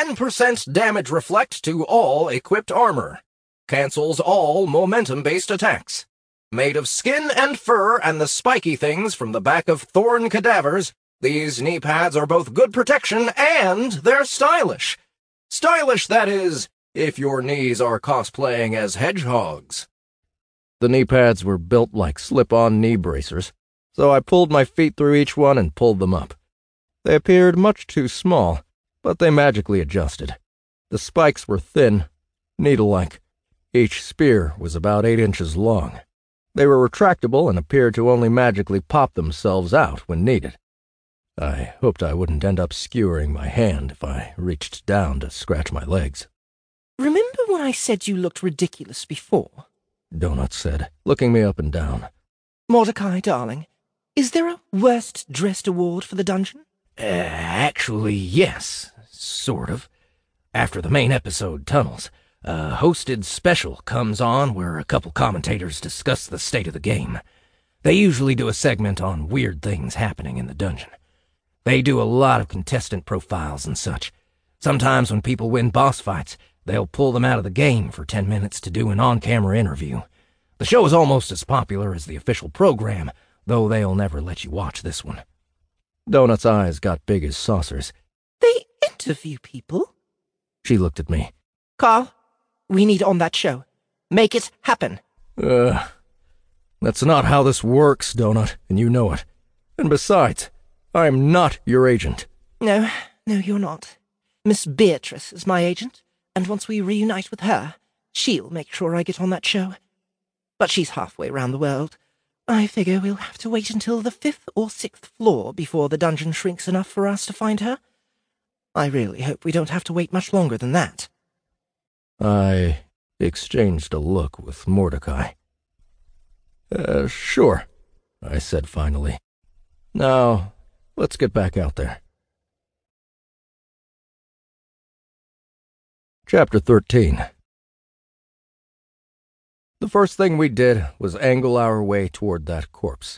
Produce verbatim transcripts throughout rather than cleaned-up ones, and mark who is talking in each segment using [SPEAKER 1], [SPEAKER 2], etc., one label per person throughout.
[SPEAKER 1] ten percent damage reflect to all equipped armor. Cancels all momentum-based attacks. Made of skin and fur and the spiky things from the back of thorn cadavers, these knee pads are both good protection and they're stylish. Stylish, that is, if your knees are cosplaying as hedgehogs. The knee pads were built like slip-on knee bracers, so I pulled my feet through each one and pulled them up. They appeared much too small, but they magically adjusted. The spikes were thin, needle-like. Each spear was about eight inches long. They were retractable and appeared to only magically pop themselves out when needed. I hoped I wouldn't end up skewering my hand if I reached down to scratch my legs.
[SPEAKER 2] Remember when I said you looked ridiculous before?
[SPEAKER 1] Donut said, looking me up and down.
[SPEAKER 2] Mordecai, darling, is there a worst-dressed award for the dungeon?
[SPEAKER 1] Uh, actually, yes, sort of. After the main episode, Tunnels, a hosted special comes on where a couple commentators discuss the state of the game. They usually do a segment on weird things happening in the dungeon. They do a lot of contestant profiles and such. Sometimes when people win boss fights, they'll pull them out of the game for ten minutes to do an on-camera interview. The show is almost as popular as the official program, though they'll never let you watch this one. Donut's eyes got big as saucers.
[SPEAKER 2] They interview people?
[SPEAKER 1] She looked at me.
[SPEAKER 2] Carl, we need on that show. Make it happen.
[SPEAKER 1] Uh, that's not how this works, Donut, and you know it. And besides, I'm not your agent.
[SPEAKER 2] No, no, you're not. Miss Beatrice is my agent, and once we reunite with her, she'll make sure I get on that show. But she's halfway round the world. I figure we'll have to wait until the fifth or sixth floor before the dungeon shrinks enough for us to find her. I really hope we don't have to wait much longer than that.
[SPEAKER 1] I exchanged a look with Mordecai. Uh, sure, I said finally. Now, let's get back out there. Chapter thirteen. The first thing we did was angle our way toward that corpse.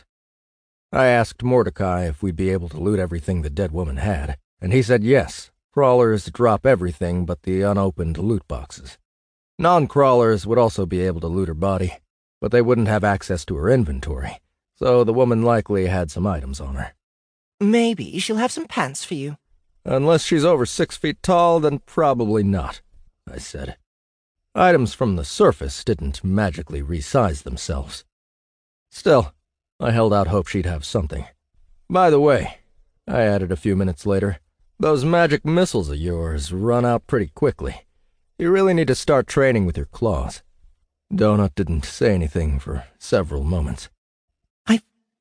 [SPEAKER 1] I asked Mordecai if we'd be able to loot everything the dead woman had, and he said yes. Crawlers drop everything but the unopened loot boxes. Non-crawlers would also be able to loot her body, but they wouldn't have access to her inventory, so the woman likely had some items on her.
[SPEAKER 2] Maybe she'll have some pants for you.
[SPEAKER 1] Unless she's over six feet tall, then probably not, I said. Items from the surface didn't magically resize themselves. Still, I held out hope she'd have something. By the way, I added a few minutes later, those magic missiles of yours run out pretty quickly. You really need to start training with your claws. Donut didn't say anything for several moments.
[SPEAKER 2] I've...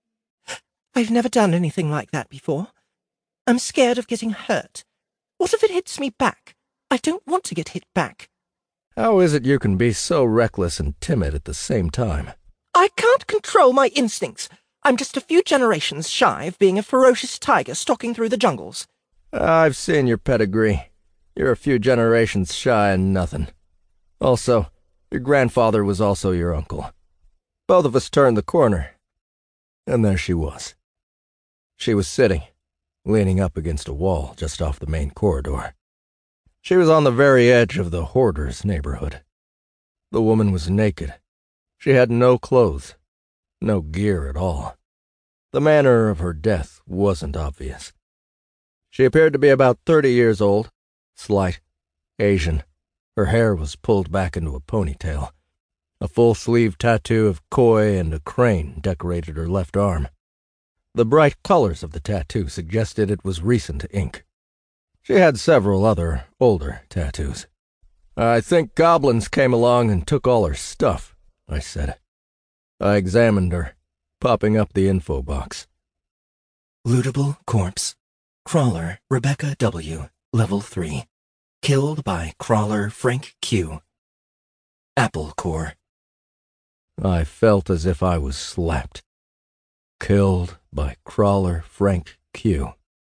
[SPEAKER 2] I've never done anything like that before. I'm scared of getting hurt. What if it hits me back? I don't want to get hit back.
[SPEAKER 1] How is it you can be so reckless and timid at the same time?
[SPEAKER 2] I can't control my instincts. I'm just a few generations shy of being a ferocious tiger stalking through the jungles.
[SPEAKER 1] I've seen your pedigree. You're a few generations shy and nothing. Also, your grandfather was also your uncle. Both of us turned the corner, and there she was. She was sitting, leaning up against a wall just off the main corridor. She was on the very edge of the hoarder's neighborhood. The woman was naked. She had no clothes, no gear at all. The manner of her death wasn't obvious. She appeared to be about thirty years old, slight, Asian. Her hair was pulled back into a ponytail. A full-sleeve tattoo of koi and a crane decorated her left arm. The bright colors of the tattoo suggested it was recent ink. She had several other, older tattoos. I think goblins came along and took all her stuff, I said. I examined her, popping up the info box.
[SPEAKER 2] Lootable corpse. Crawler Rebecca W., level three. Killed by Crawler Frank Q. Apple core.
[SPEAKER 1] I felt as if I was slapped. Killed by Crawler Frank Q.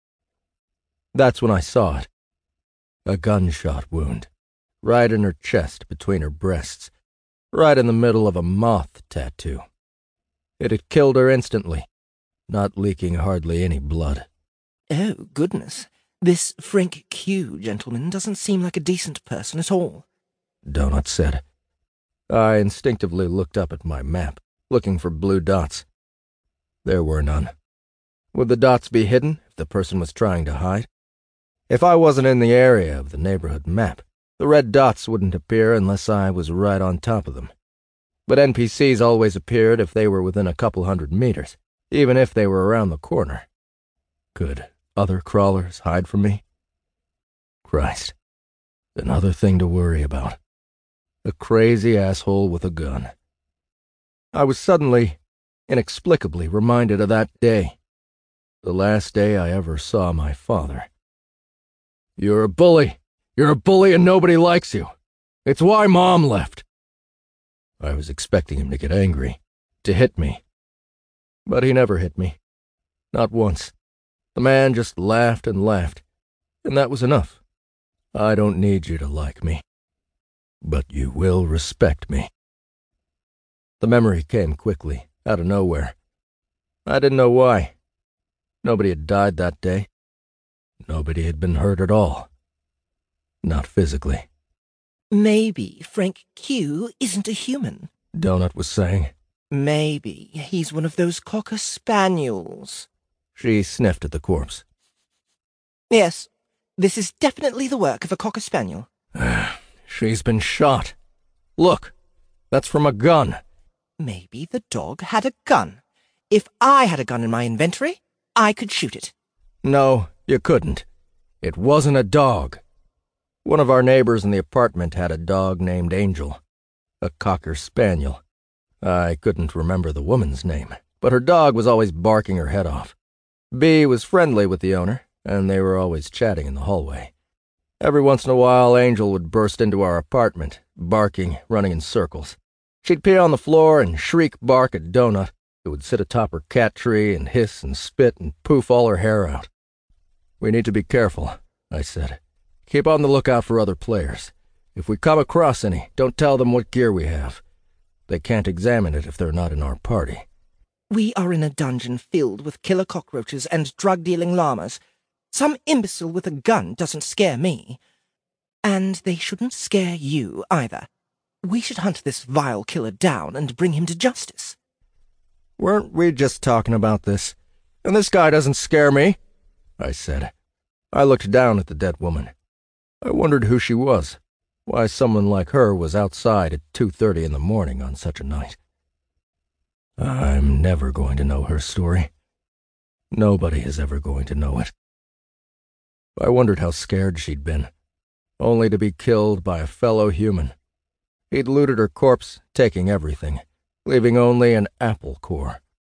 [SPEAKER 1] That's when I saw it. A gunshot wound, right in her chest between her breasts, right in the middle of a moth tattoo. It had killed her instantly, not leaking hardly any blood.
[SPEAKER 2] Oh, goodness. This Frank Q gentleman doesn't seem like a decent person at all,
[SPEAKER 1] Donut said. I instinctively looked up at my map, looking for blue dots. There were none. Would the dots be hidden if the person was trying to hide? If I wasn't in the area of the neighborhood map, the red dots wouldn't appear unless I was right on top of them. But N P Cs always appeared if they were within a couple hundred meters, even if they were around the corner. Could other crawlers hide from me? Christ, another thing to worry about. A crazy asshole with a gun. I was suddenly, inexplicably reminded of that day. The last day I ever saw my father. You're a bully. You're a bully and nobody likes you. It's why Mom left. I was expecting him to get angry, to hit me. But he never hit me. Not once. The man just laughed and laughed, and that was enough. I don't need you to like me, but you will respect me. The memory came quickly, out of nowhere. I didn't know why. Nobody had died that day. Nobody had been hurt at all. Not physically.
[SPEAKER 2] Maybe Frank Q isn't a human,
[SPEAKER 1] Donut was saying.
[SPEAKER 2] Maybe he's one of those Cocker Spaniels.
[SPEAKER 1] She sniffed at the corpse.
[SPEAKER 2] Yes, this is definitely the work of a Cocker Spaniel.
[SPEAKER 1] She's been shot. Look, that's from a gun.
[SPEAKER 2] Maybe the dog had a gun. If I had a gun in my inventory, I could shoot it.
[SPEAKER 1] No, you couldn't. It wasn't a dog. One of our neighbors in the apartment had a dog named Angel, a Cocker Spaniel. I couldn't remember the woman's name, but her dog was always barking her head off. Bee was friendly with the owner, and they were always chatting in the hallway. Every once in a while, Angel would burst into our apartment, barking, running in circles. She'd pee on the floor and shriek bark at Donut, who would sit atop her cat tree and hiss and spit and poof all her hair out. We need to be careful, I said. Keep on the lookout for other players. If we come across any, don't tell them what gear we have. They can't examine it if they're not in our party.
[SPEAKER 2] We are in a dungeon filled with killer cockroaches and drug-dealing llamas. Some imbecile with a gun doesn't scare me. And they shouldn't scare you either. We should hunt this vile killer down and bring him to justice.
[SPEAKER 1] Weren't we just talking about this? And this guy doesn't scare me, I said. I looked down at the dead woman. I wondered who she was, why someone like her was outside at two thirty in the morning on such a night. I'm never going to know her story. Nobody is ever going to know it. I wondered how scared she'd been, only to be killed by a fellow human. He'd looted her corpse, taking everything, leaving only an apple core.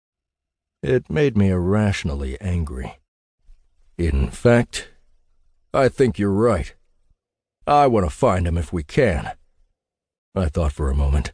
[SPEAKER 1] It made me irrationally angry. In fact, I think you're right. I want to find him if we can. I thought for a moment.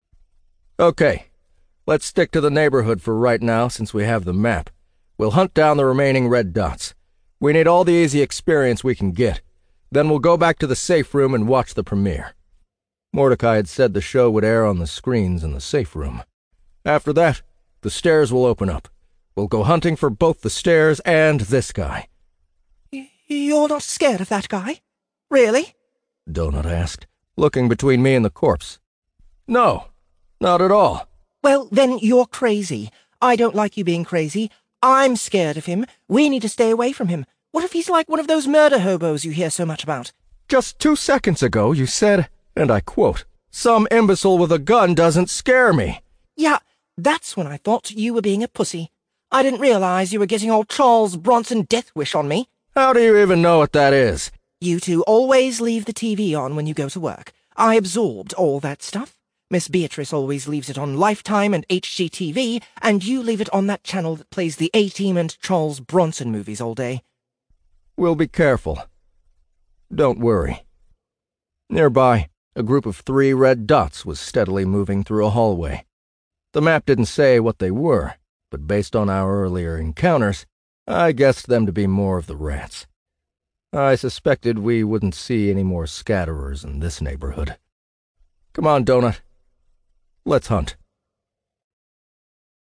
[SPEAKER 1] Okay, let's stick to the neighborhood for right now since we have the map. We'll hunt down the remaining red dots. We need all the easy experience we can get. Then we'll go back to the safe room and watch the premiere. Mordecai had said the show would air on the screens in the safe room. After that, the stairs will open up. We'll go hunting for both the stairs and this guy.
[SPEAKER 2] You're not scared of that guy? Really?
[SPEAKER 1] Donut asked, looking between me and the corpse. No, not at all.
[SPEAKER 2] Well, then you're crazy. I don't like you being crazy. I'm scared of him. We need to stay away from him. What if he's like one of those murder hobos you hear so much about?
[SPEAKER 1] Just two seconds ago you said, and I quote, "Some imbecile with a gun doesn't scare me."
[SPEAKER 2] Yeah, that's when I thought you were being a pussy. I didn't realize you were getting all Charles Bronson Death Wish on me.
[SPEAKER 1] How do you even know what that is?
[SPEAKER 2] You two always leave the T V on when you go to work. I absorbed all that stuff. Miss Beatrice always leaves it on Lifetime and H G T V, and you leave it on that channel that plays the A-Team and Charles Bronson movies all day.
[SPEAKER 1] We'll be careful. Don't worry. Nearby, a group of three red dots was steadily moving through a hallway. The map didn't say what they were, but based on our earlier encounters, I guessed them to be more of the rats. I suspected we wouldn't see any more scatterers in this neighborhood. Come on, Donut. Let's hunt.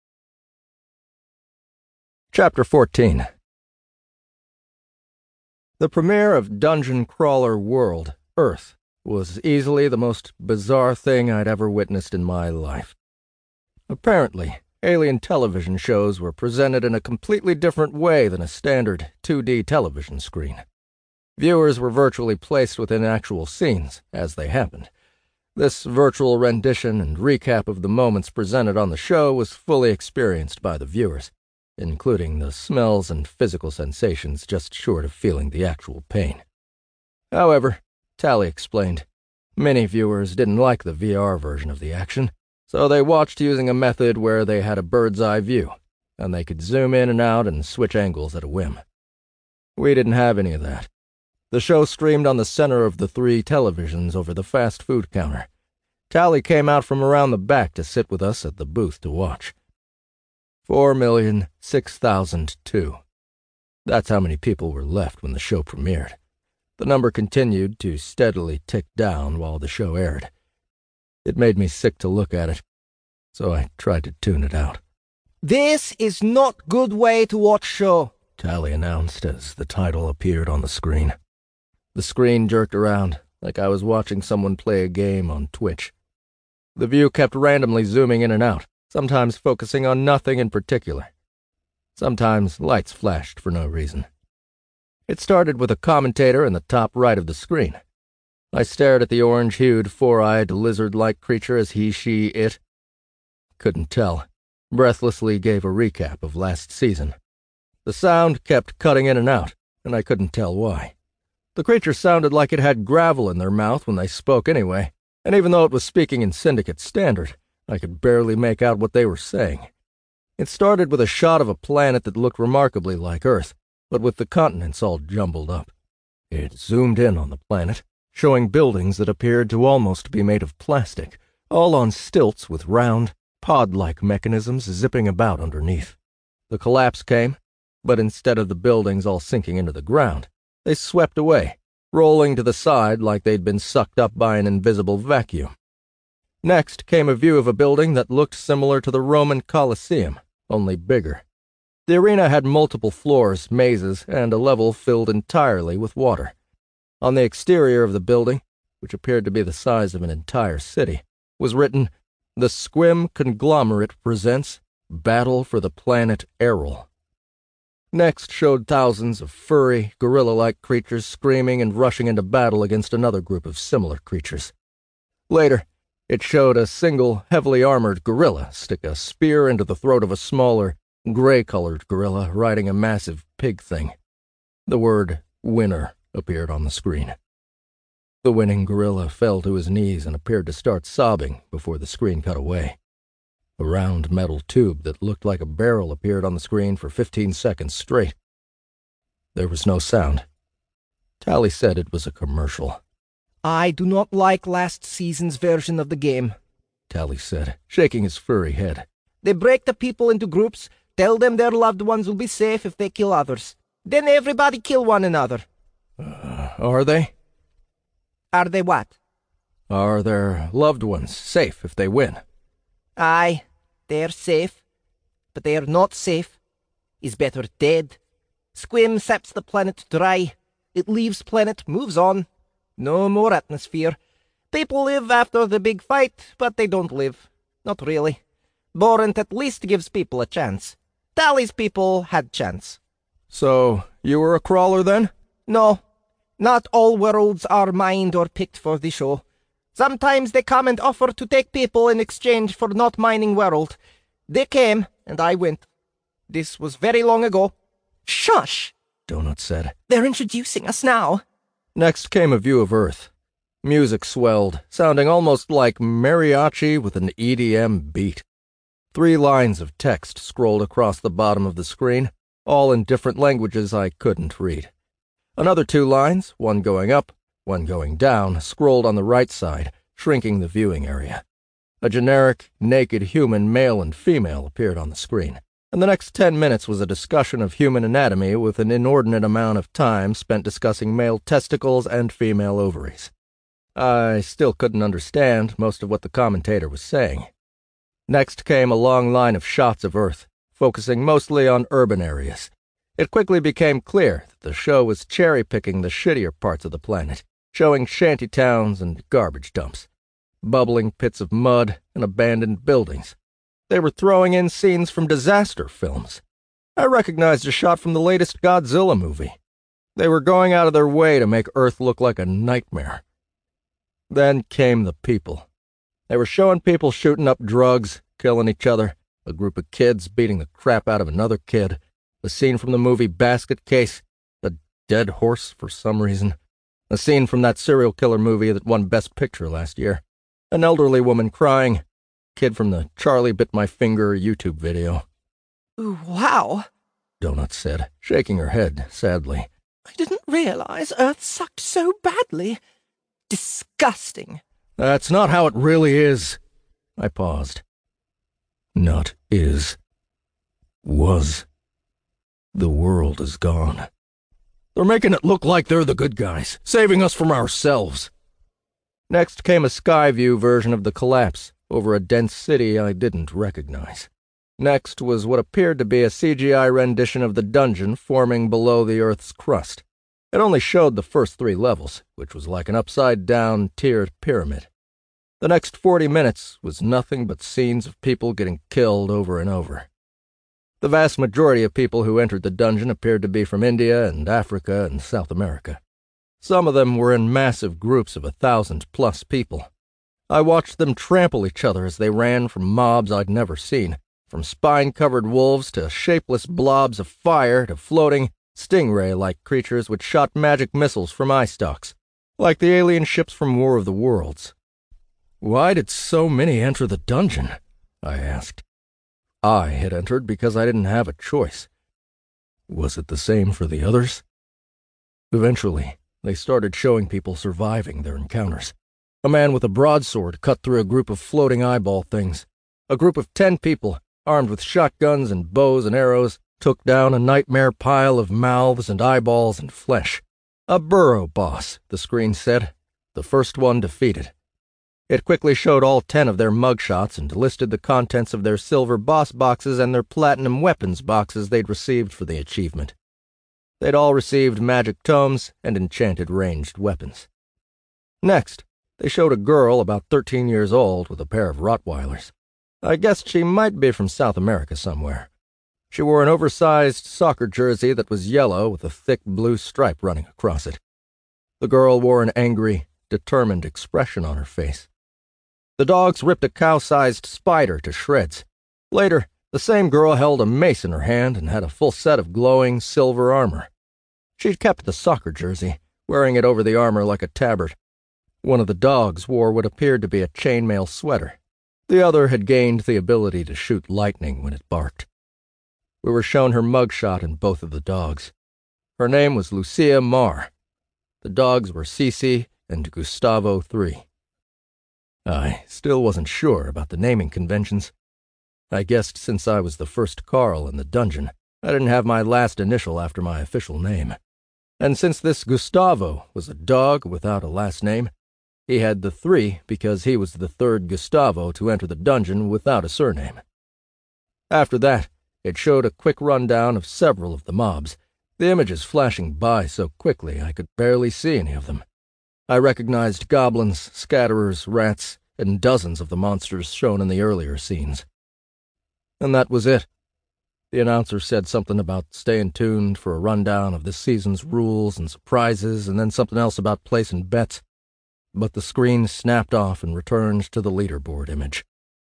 [SPEAKER 1] Chapter fourteen. The premiere of Dungeon Crawler World, Earth, was easily the most bizarre thing I'd ever witnessed in my life. Apparently, alien television shows were presented in a completely different way than a standard two D television screen. Viewers were virtually placed within actual scenes, as they happened. This virtual rendition and recap of the moments presented on the show was fully experienced by the viewers, including the smells and physical sensations just short of feeling the actual pain. However, Tally explained, many viewers didn't like the V R version of the action, so they watched using a method where they had a bird's-eye view, and they could zoom in and out and switch angles at a whim. We didn't have any of that. The show streamed on the center of the three televisions over the fast food counter. Tally came out from around the back to sit with us at the booth to watch. Four million, six thousand two. That's how many people were left when the show premiered. The number continued to steadily tick down while the show aired. It made me sick to look at it, so I tried to tune it out.
[SPEAKER 2] "This is not good way to watch show,"
[SPEAKER 1] Tally announced as the title appeared on the screen. The screen jerked around, like I was watching someone play a game on Twitch. The view kept randomly zooming in and out, sometimes focusing on nothing in particular. Sometimes lights flashed for no reason. It started with a commentator in the top right of the screen. I stared at the orange-hued, four-eyed, lizard-like creature as he, she, it. Couldn't tell. Breathlessly gave a recap of last season. The sound kept cutting in and out, and I couldn't tell why. The creature sounded like it had gravel in their mouth when they spoke anyway, and even though it was speaking in Syndicate Standard, I could barely make out what they were saying. It started with a shot of a planet that looked remarkably like Earth, but with the continents all jumbled up. It zoomed in on the planet, showing buildings that appeared to almost be made of plastic, all on stilts with round, pod-like mechanisms zipping about underneath. The collapse came, but instead of the buildings all sinking into the ground, they swept away, rolling to the side like they'd been sucked up by an invisible vacuum. Next came a view of a building that looked similar to the Roman Colosseum, only bigger. The arena had multiple floors, mazes, and a level filled entirely with water. On the exterior of the building, which appeared to be the size of an entire city, was written, "The Squim Conglomerate presents Battle for the Planet Errol." Next showed thousands of furry, gorilla-like creatures screaming and rushing into battle against another group of similar creatures. Later, it showed a single, heavily armored gorilla stick a spear into the throat of a smaller, gray-colored gorilla riding a massive pig thing. The word "winner" appeared on the screen. The winning gorilla fell to his knees and appeared to start sobbing before the screen cut away. A round metal tube that looked like a barrel appeared on the screen for fifteen seconds straight. There was no sound. Tally said it was a commercial.
[SPEAKER 2] "I do not like last season's version of the game,"
[SPEAKER 1] Tally said, shaking his furry head.
[SPEAKER 2] "They break the people into groups, tell them their loved ones will be safe if they kill others. Then everybody kill one another."
[SPEAKER 1] Uh, are they?
[SPEAKER 2] Are they what?
[SPEAKER 1] Are their loved ones safe if they win?
[SPEAKER 2] Aye, they're safe. But they are not safe. Is better dead. Squim saps the planet dry. It leaves planet, moves on. No more atmosphere. People live after the big fight, but they don't live. Not really. Borant at least gives people a chance. Tally's people had chance.
[SPEAKER 1] So, you were a crawler then?
[SPEAKER 2] No. Not all worlds are mined or picked for the show. Sometimes they come and offer to take people in exchange for not mining world. They came, and I went. This was very long ago. Shush!
[SPEAKER 1] Donut said.
[SPEAKER 2] They're introducing us now.
[SPEAKER 1] Next came a view of Earth. Music swelled, sounding almost like mariachi with an E D M beat. Three lines of text scrolled across the bottom of the screen, all in different languages I couldn't read. Another two lines, one going up, one going down, scrolled on the right side, shrinking the viewing area. A generic, naked human male and female appeared on the screen, and the next ten minutes was a discussion of human anatomy with an inordinate amount of time spent discussing male testicles and female ovaries. I still couldn't understand most of what the commentator was saying. Next came a long line of shots of Earth, focusing mostly on urban areas. It quickly became clear that the show was cherry-picking the shittier parts of the planet, showing shanty towns and garbage dumps, bubbling pits of mud and abandoned buildings. They were throwing in scenes from disaster films. I recognized a shot from the latest Godzilla movie. They were going out of their way to make Earth look like a nightmare. Then came the people. They were showing people shooting up drugs, killing each other, a group of kids beating the crap out of another kid, a scene from the movie Basket Case, a dead horse for some reason, a scene from that serial killer movie that won Best Picture last year, an elderly woman crying, kid from the Charlie Bit My Finger YouTube video.
[SPEAKER 2] Ooh, wow,
[SPEAKER 1] Donut said, shaking her head sadly.
[SPEAKER 2] I didn't realize Earth sucked so badly. Disgusting.
[SPEAKER 1] That's not how it really is. I paused. Not is. Was. The world is gone. They're making it look like they're the good guys, saving us from ourselves. Next came a sky view version of the collapse over a dense city I didn't recognize. Next was what appeared to be a C G I rendition of the dungeon forming below the Earth's crust. It only showed the first three levels, which was like an upside-down, tiered pyramid. The next forty minutes was nothing but scenes of people getting killed over and over. The vast majority of people who entered the dungeon appeared to be from India and Africa and South America. Some of them were in massive groups of a thousand-plus people. I watched them trample each other as they ran from mobs I'd never seen, from spine-covered wolves to shapeless blobs of fire to floating, stingray-like creatures which shot magic missiles from eye stalks, like the alien ships from War of the Worlds. Why did so many enter the dungeon? I asked. I had entered because I didn't have a choice. Was it the same for the others? Eventually, they started showing people surviving their encounters. A man with a broadsword cut through a group of floating eyeball things. A group of ten people, armed with shotguns and bows and arrows, took down a nightmare pile of mouths and eyeballs and flesh. A burrow boss, the screen said, the first one defeated. It quickly showed all ten of their mugshots and listed the contents of their silver boss boxes and their platinum weapons boxes they'd received for the achievement. They'd all received magic tomes and enchanted ranged weapons. Next, they showed a girl about thirteen years old with a pair of Rottweilers. I guessed she might be from South America somewhere. She wore an oversized soccer jersey that was yellow with a thick blue stripe running across it. The girl wore an angry, determined expression on her face. The dogs ripped a cow-sized spider to shreds. Later, the same girl held a mace in her hand and had a full set of glowing silver armor. She'd kept the soccer jersey, wearing it over the armor like a tabard. One of the dogs wore what appeared to be a chainmail sweater. The other had gained the ability to shoot lightning when it barked. We were shown her mugshot in both of the dogs. Her name was Lucia Marr. The dogs were Cece and Gustavo three. I still wasn't sure about the naming conventions. I guessed since I was the first Carl in the dungeon, I didn't have my last initial after my official name. And since this Gustavo was a dog without a last name, he had the three because he was the third Gustavo to enter the dungeon without a surname. After that, it showed a quick rundown of several of the mobs, the images flashing by so quickly I could barely see any of them. I recognized goblins, scatterers, rats, and dozens of the monsters shown in the earlier scenes. And that was it. The announcer said something about staying tuned for a rundown of this season's rules and surprises, and then something else about placing bets. But the screen snapped off and returned to the leaderboard image.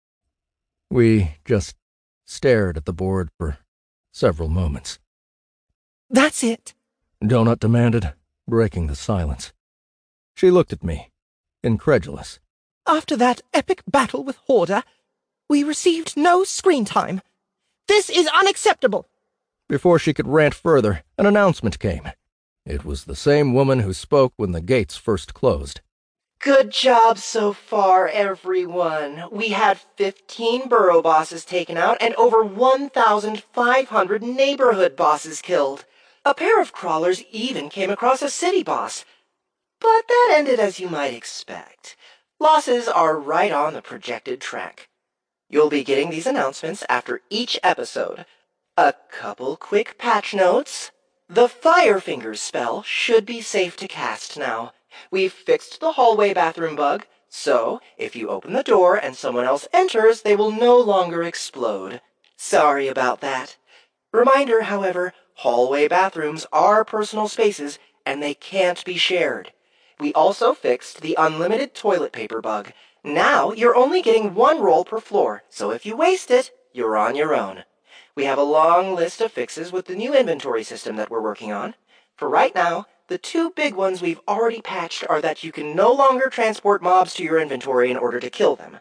[SPEAKER 1] We just stared at the board for several moments.
[SPEAKER 2] That's it,
[SPEAKER 1] Donut demanded, breaking the silence. She looked at me, incredulous.
[SPEAKER 2] After that epic battle with Horda, we received no screen time. This is unacceptable.
[SPEAKER 1] Before she could rant further, an announcement came. It was the same woman who spoke when the gates first closed.
[SPEAKER 2] Good job so far, everyone. We had fifteen burrow bosses taken out and over one thousand five hundred neighborhood bosses killed. A pair of crawlers even came across a city boss. But that ended as you might expect. Losses are right on the projected track. You'll be getting these announcements after each episode. A couple quick patch notes. The Firefingers spell should be safe to cast now. We've fixed the hallway bathroom bug, so if you open the door and someone else enters, they will no longer explode. Sorry about that. Reminder, however, hallway bathrooms are personal spaces and they can't be shared. We also fixed the unlimited toilet paper bug. Now you're only getting one roll per floor, so if you waste it, you're on your own. We have a long list of fixes with the new inventory system that we're working on. For right now, the two big ones we've already patched are that you can no longer transport mobs to your inventory in order to kill them.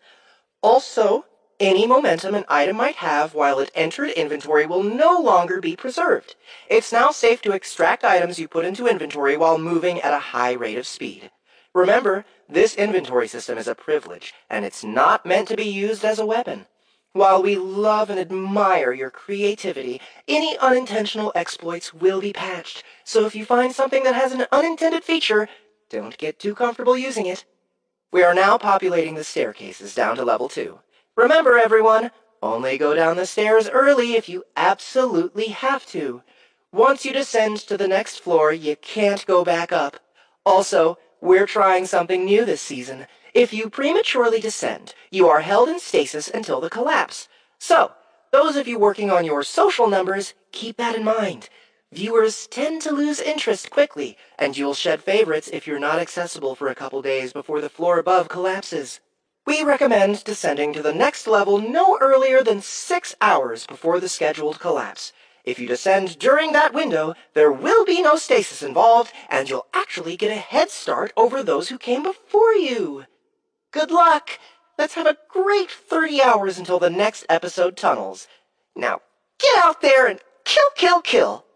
[SPEAKER 2] Also, any momentum an item might have while it entered inventory will no longer be preserved. It's now safe to extract items you put into inventory while moving at a high rate of speed. Remember, this inventory system is a privilege, and it's not meant to be used as a weapon. While we love and admire your creativity, any unintentional exploits will be patched, so if you find something that has an unintended feature, don't get too comfortable using it. We are now populating the staircases down to level two. Remember, everyone, only go down the stairs early if you absolutely have to. Once you descend to the next floor, you can't go back up. Also, we're trying something new this season. If you prematurely descend, you are held in stasis until the collapse. So, those of you working on your social numbers, keep that in mind. Viewers tend to lose interest quickly, and you'll shed favorites if you're not accessible for a couple days before the floor above collapses. We recommend descending to the next level no earlier than six hours before the scheduled collapse. If you descend during that window, there will be no stasis involved, and you'll actually get a head start over those who came before you. Good luck! Let's have a great thirty hours until the next episode tunnels. Now, get out there and kill, kill, kill!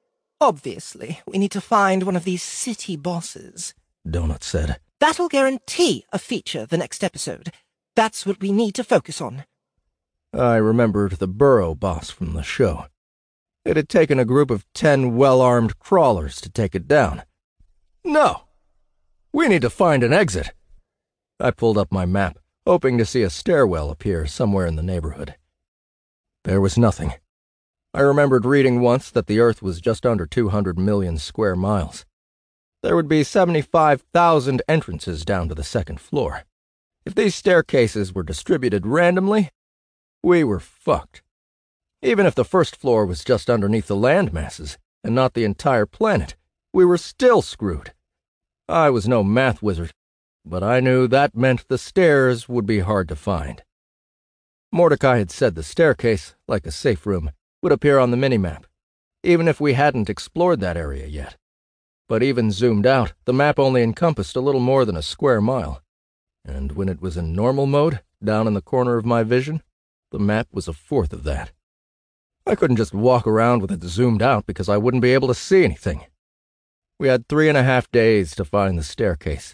[SPEAKER 3] Obviously, we need to find one of these city bosses,
[SPEAKER 1] Donut said.
[SPEAKER 3] That'll guarantee a feature the next episode. That's what we need to focus on.
[SPEAKER 1] I remembered the Burrow boss from the show. It had taken a group of ten well-armed crawlers to take it down. No! We need to find an exit. I pulled up my map, hoping to see a stairwell appear somewhere in the neighborhood. There was nothing. I remembered reading once that the Earth was just under two hundred million square miles. There would be seventy-five thousand entrances down to the second floor. If these staircases were distributed randomly, we were fucked. Even if the first floor was just underneath the land masses, and not the entire planet, we were still screwed. I was no math wizard, but I knew that meant the stairs would be hard to find. Mordecai had said the staircase, like a safe room, would appear on the minimap, even if we hadn't explored that area yet. But even zoomed out, the map only encompassed a little more than a square mile. And when it was in normal mode, down in the corner of my vision, the map was a fourth of that. I couldn't just walk around with it zoomed out because I wouldn't be able to see anything. We had three and a half days to find the staircase.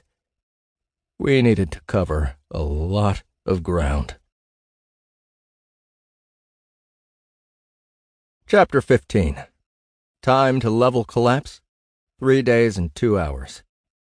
[SPEAKER 1] We needed to cover a lot of ground. Chapter fifteen. Time to level collapse. Three days and two hours.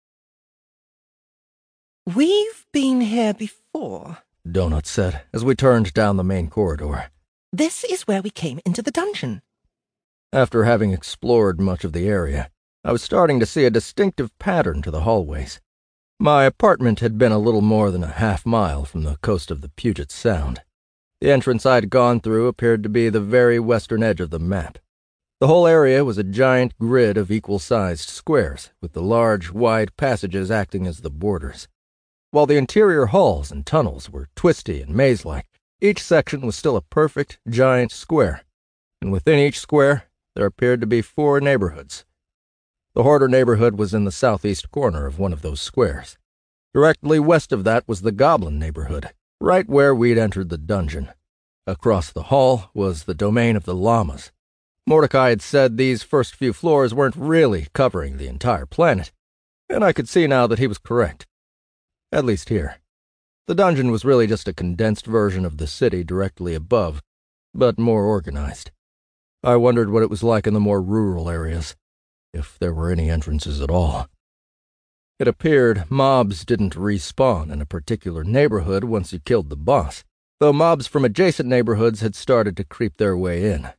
[SPEAKER 3] We've been here before,
[SPEAKER 1] Donut said as we turned down the main corridor.
[SPEAKER 3] This is where we came into the dungeon.
[SPEAKER 1] After having explored much of the area, I was starting to see a distinctive pattern to the hallways. My apartment had been a little more than a half mile from the coast of the Puget Sound. The entrance I'd gone through appeared to be the very western edge of the map. The whole area was a giant grid of equal-sized squares, with the large, wide passages acting as the borders. While the interior halls and tunnels were twisty and maze-like, each section was still a perfect, giant square, and within each square there appeared to be four neighborhoods. The Hoarder neighborhood was in the southeast corner of one of those squares. Directly west of that was the Goblin neighborhood, right where we'd entered the dungeon. Across the hall was the domain of the llamas. Mordecai had said these first few floors weren't really covering the entire planet, and I could see now that he was correct. At least here. The dungeon was really just a condensed version of the city directly above, but more organized. I wondered what it was like in the more rural areas, if there were any entrances at all. It appeared mobs didn't respawn in a particular neighborhood once you killed the boss, though mobs from adjacent neighborhoods had started to creep their way in.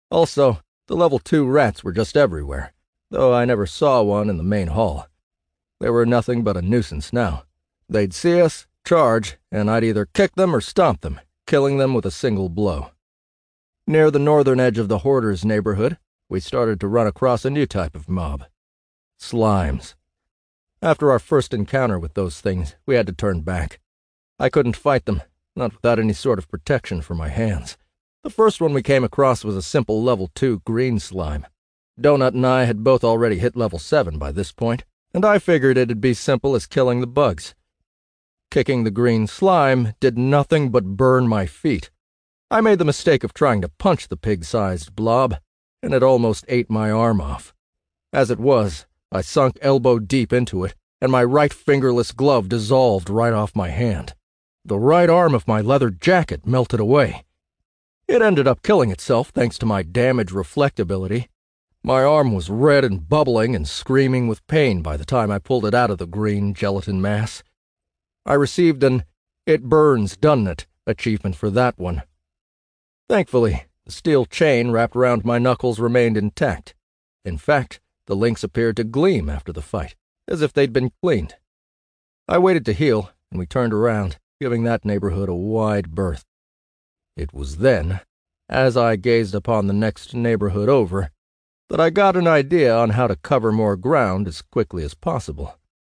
[SPEAKER 1] Also, the level two rats were just everywhere, though I never saw one in the main hall. They were nothing but a nuisance now. They'd see us, charge, and I'd either kick them or stomp them, killing them with a single blow. Near the northern edge of the Hoarders neighborhood, we started to run across a new type of mob. Slimes. After our first encounter with those things, we had to turn back. I couldn't fight them, not without any sort of protection for my hands. The first one we came across was a simple level two green slime. Donut and I had both already hit level seven by this point, and I figured it'd be simple as killing the bugs. Kicking the green slime did nothing but burn my feet. I made the mistake of trying to punch the pig-sized blob, and it almost ate my arm off. As it was, I sunk elbow deep into it, and my right fingerless glove dissolved right off my hand. The right arm of my leather jacket melted away. It ended up killing itself thanks to my damage reflectability. My arm was red and bubbling and screaming with pain by the time I pulled it out of the green gelatin mass. I received an "It burns, doesn't it?" achievement for that one. Thankfully, the steel chain wrapped around my knuckles remained intact. In fact, the links appeared to gleam after the fight, as if they'd been cleaned. I waited to heal, and we turned around, giving that neighborhood a wide berth. It was then, as I gazed upon the next neighborhood over, that I got an idea on how to cover more ground as quickly as possible.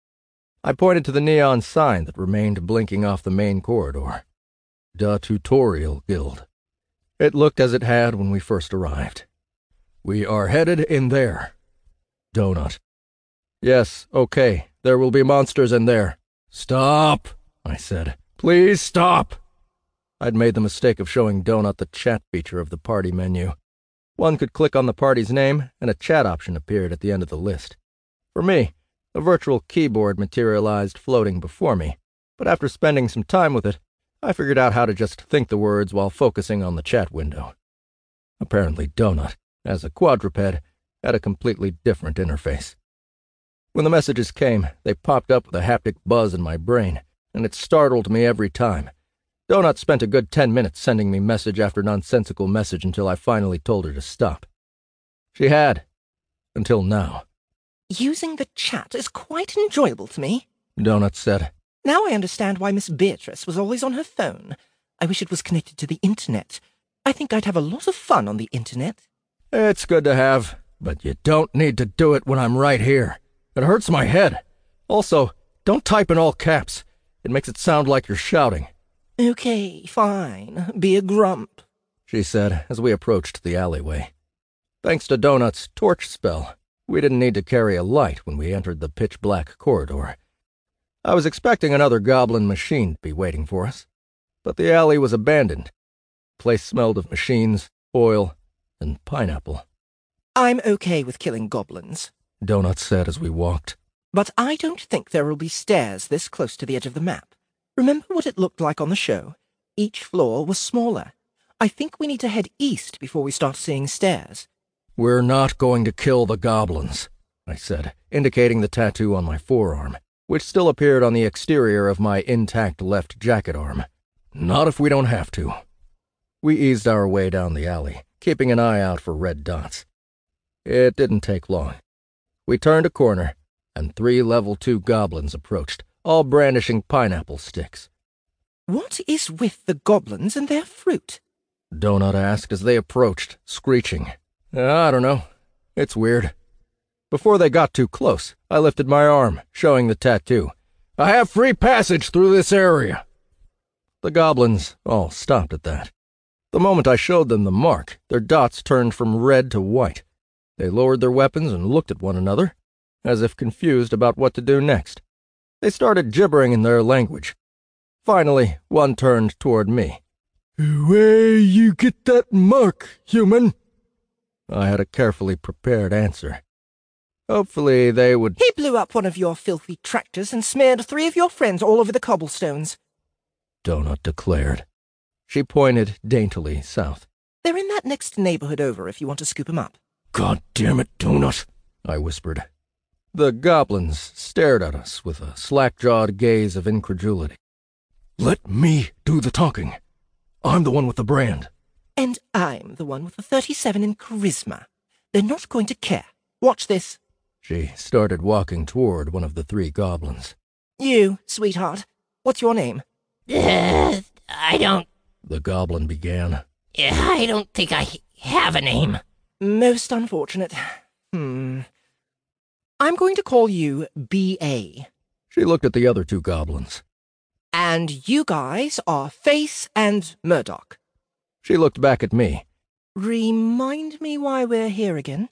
[SPEAKER 1] I pointed to the neon sign that remained blinking off the main corridor. The Tutorial Guild. It looked as it had when we first arrived. "We are headed in there." Donut. "Yes, okay, there will be monsters in there." "Stop," I said. "Please stop." I'd made the mistake of showing Donut the chat feature of the party menu. One could click on the party's name, and a chat option appeared at the end of the list. For me, a virtual keyboard materialized floating before me, but after spending some time with it, I figured out how to just think the words while focusing on the chat window. Apparently Donut, as a quadruped, had a completely different interface. When the messages came, they popped up with a haptic buzz in my brain, and it startled me every time. Donut spent a good ten minutes sending me message after nonsensical message until I finally told her to stop. She had. Until now.
[SPEAKER 2] "Using the chat is quite enjoyable to me,"
[SPEAKER 1] Donut said.
[SPEAKER 2] "Now I understand why Miss Beatrice was always on her phone. I wish it was connected to the internet. I think I'd have a lot of fun on the internet."
[SPEAKER 1] "It's good to have, but you don't need to do it when I'm right here. It hurts my head. Also, don't type in all caps. It makes it sound like you're shouting."
[SPEAKER 2] "Okay, fine. Be a grump,"
[SPEAKER 1] she said as we approached the alleyway. Thanks to Donut's torch spell, we didn't need to carry a light when we entered the pitch-black corridor. I was expecting another goblin machine to be waiting for us, but the alley was abandoned. The place smelled of machines, oil, and pineapple.
[SPEAKER 2] "I'm okay with killing goblins,"
[SPEAKER 1] Donut said as we walked.
[SPEAKER 2] "but I don't think there will be stairs this close to the edge of the map. Remember what it looked like on the show? Each floor was smaller. I think we need to head east before we start seeing stairs."
[SPEAKER 1] "We're not going to kill the goblins," I said, indicating the tattoo on my forearm, which still appeared on the exterior of my intact left jacket arm. "Not if we don't have to." We eased our way down the alley, keeping an eye out for red dots. It didn't take long. We turned a corner, and three level two goblins approached, all brandishing pineapple sticks.
[SPEAKER 2] "What is with the goblins and their fruit?"
[SPEAKER 1] Donut asked as they approached, screeching. "I don't know. It's weird." Before they got too close, I lifted my arm, showing the tattoo. "I have free passage through this area." The goblins all stopped at that. The moment I showed them the mark, their dots turned from red to white. They lowered their weapons and looked at one another, as if confused about what to do next. They started gibbering in their language. Finally, one turned toward me. "Where you get that mark, human?" I had a carefully prepared answer. Hopefully they would—
[SPEAKER 2] "He blew up one of your filthy tractors and smeared three of your friends all over the cobblestones,"
[SPEAKER 1] Donut declared. She pointed daintily south.
[SPEAKER 2] "They're in that next neighborhood over if you want to scoop 'em up."
[SPEAKER 1] "God damn it, Donut," I whispered. The goblins stared at us with a slack-jawed gaze of incredulity. "Let me do the talking. I'm the one with the brand."
[SPEAKER 2] And I'm the one with the thirty-seven in charisma. They're not going to care. Watch this.
[SPEAKER 1] She started walking toward one of the three goblins.
[SPEAKER 2] You, sweetheart. What's your name?
[SPEAKER 3] Uh, I don't...
[SPEAKER 1] The goblin began.
[SPEAKER 3] I don't think I have a name.
[SPEAKER 2] Most unfortunate. Hmm. I'm going to call you B A.
[SPEAKER 1] She looked at the other two goblins.
[SPEAKER 2] And you guys are Face and Murdoch.
[SPEAKER 1] She looked back at me.
[SPEAKER 2] Remind me why we're here again?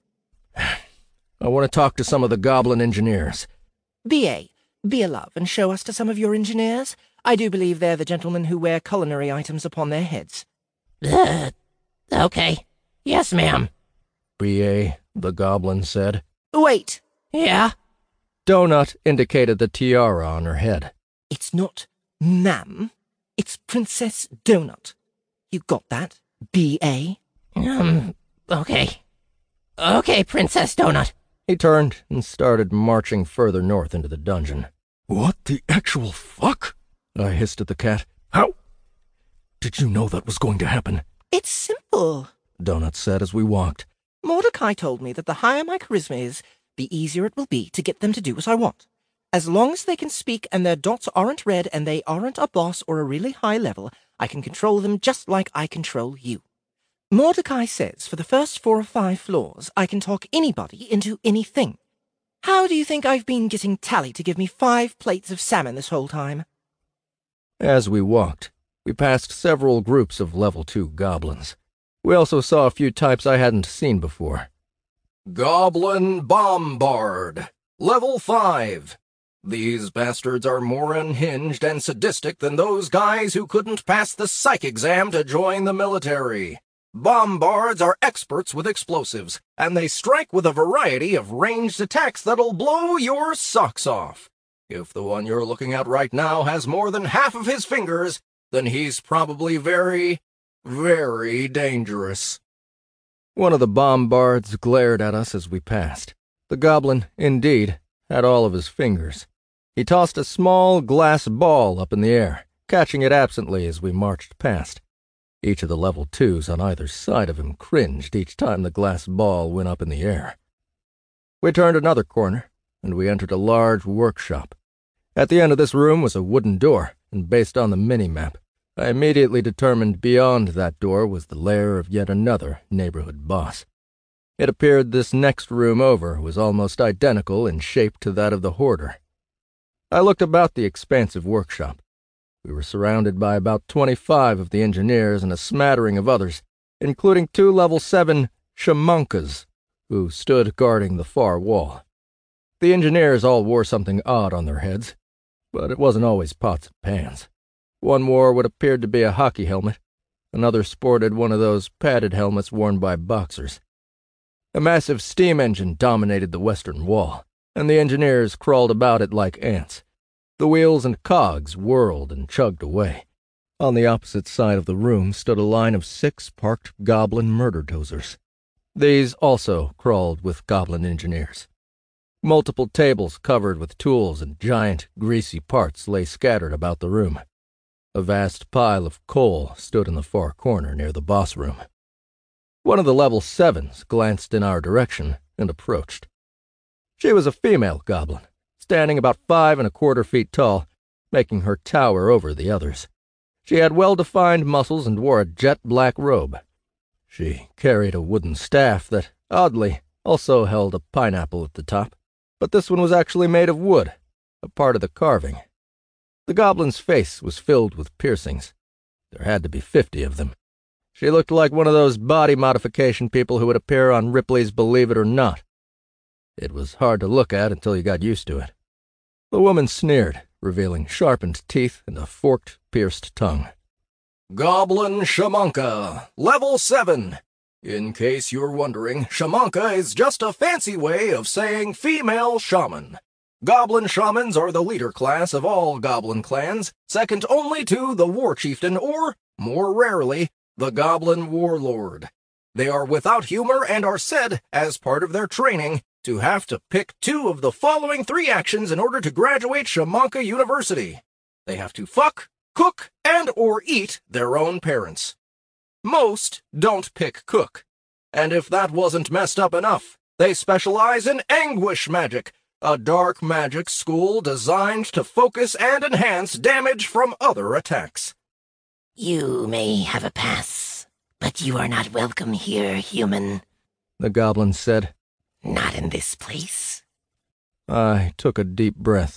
[SPEAKER 1] I want to talk to some of the goblin engineers.
[SPEAKER 2] B A, be a love and show us to some of your engineers. I do believe they're the gentlemen who wear culinary items upon their heads.
[SPEAKER 3] Uh, okay. Yes, ma'am.
[SPEAKER 1] B A, the goblin said.
[SPEAKER 2] Wait.
[SPEAKER 3] Yeah?
[SPEAKER 1] Donut indicated the tiara on her head.
[SPEAKER 2] It's not ma'am. It's Princess Donut. You got that, B A?
[SPEAKER 3] Um, okay. Okay, Princess Donut.
[SPEAKER 1] He turned and started marching further north into the dungeon. What the actual fuck? I hissed at the cat. How? Did you know that was going to happen?
[SPEAKER 2] It's simple,
[SPEAKER 1] Donut said as we walked.
[SPEAKER 2] Mordecai told me that the higher my charisma is, the easier it will be to get them to do what I want. As long as they can speak and their dots aren't red and they aren't a boss or a really high level, I can control them just like I control you. Mordecai says for the first four or five floors, I can talk anybody into anything. How do you think I've been getting Tally to give me five plates of salmon this whole time?
[SPEAKER 1] As we walked, we passed several groups of level two goblins. We also saw a few types I hadn't seen before. Goblin Bombard, level five. These bastards are more unhinged and sadistic than those guys who couldn't pass the psych exam to join the military. Bombards are experts with explosives, and they strike with a variety of ranged attacks that'll blow your socks off. If the one you're looking at right now has more than half of his fingers, then he's probably very, very dangerous. One of the bombards glared at us as we passed. The goblin, indeed, had all of his fingers. He tossed a small glass ball up in the air, catching it absently as we marched past. Each of the level twos on either side of him cringed each time the glass ball went up in the air. We turned another corner, and we entered a large workshop. At the end of this room was a wooden door, and based on the mini-map, I immediately determined beyond that door was the lair of yet another neighborhood boss. It appeared this next room over was almost identical in shape to that of the hoarder. I looked about the expansive workshop. We were surrounded by about twenty-five of the engineers and a smattering of others, including two level seven shamankas, who stood guarding the far wall. The engineers all wore something odd on their heads, but it wasn't always pots and pans. One wore what appeared to be a hockey helmet, another sported one of those padded helmets worn by boxers. A massive steam engine dominated the western wall, and the engineers crawled about it like ants. The wheels and cogs whirled and chugged away. On the opposite side of the room stood a line of six parked goblin murder-dozers. These also crawled with goblin engineers. Multiple tables covered with tools and giant, greasy parts lay scattered about the room. A vast pile of coal stood in the far corner near the boss room. One of the level sevens glanced in our direction and approached. She was a female goblin, standing about five and a quarter feet tall, making her tower over the others. She had well-defined muscles and wore a jet-black robe. She carried a wooden staff that, oddly, also held a pineapple at the top, but this one was actually made of wood, a part of the carving. The goblin's face was filled with piercings. There had to be fifty of them. She looked like one of those body modification people who would appear on Ripley's Believe It or Not. It was hard to look at until you got used to it. The woman sneered, revealing sharpened teeth and a forked, pierced tongue. Goblin Shamanka, level seven. In case you're wondering, Shamanka is just a fancy way of saying female shaman. Goblin shamans are the leader class of all goblin clans, second only to the war chieftain or, more rarely, the goblin warlord. They are without humor and are said, as part of their training, to have to pick two of the following three actions in order to graduate Shamanka University. They have to fuck, cook, and or eat their own parents. most don't pick cook. And if that wasn't messed up enough, they specialize in anguish magic, a dark magic school designed to focus and enhance damage from other attacks.
[SPEAKER 3] You may have a pass, but you are not welcome here, human,
[SPEAKER 1] the goblin said.
[SPEAKER 3] Not in this place.
[SPEAKER 1] I took a deep breath.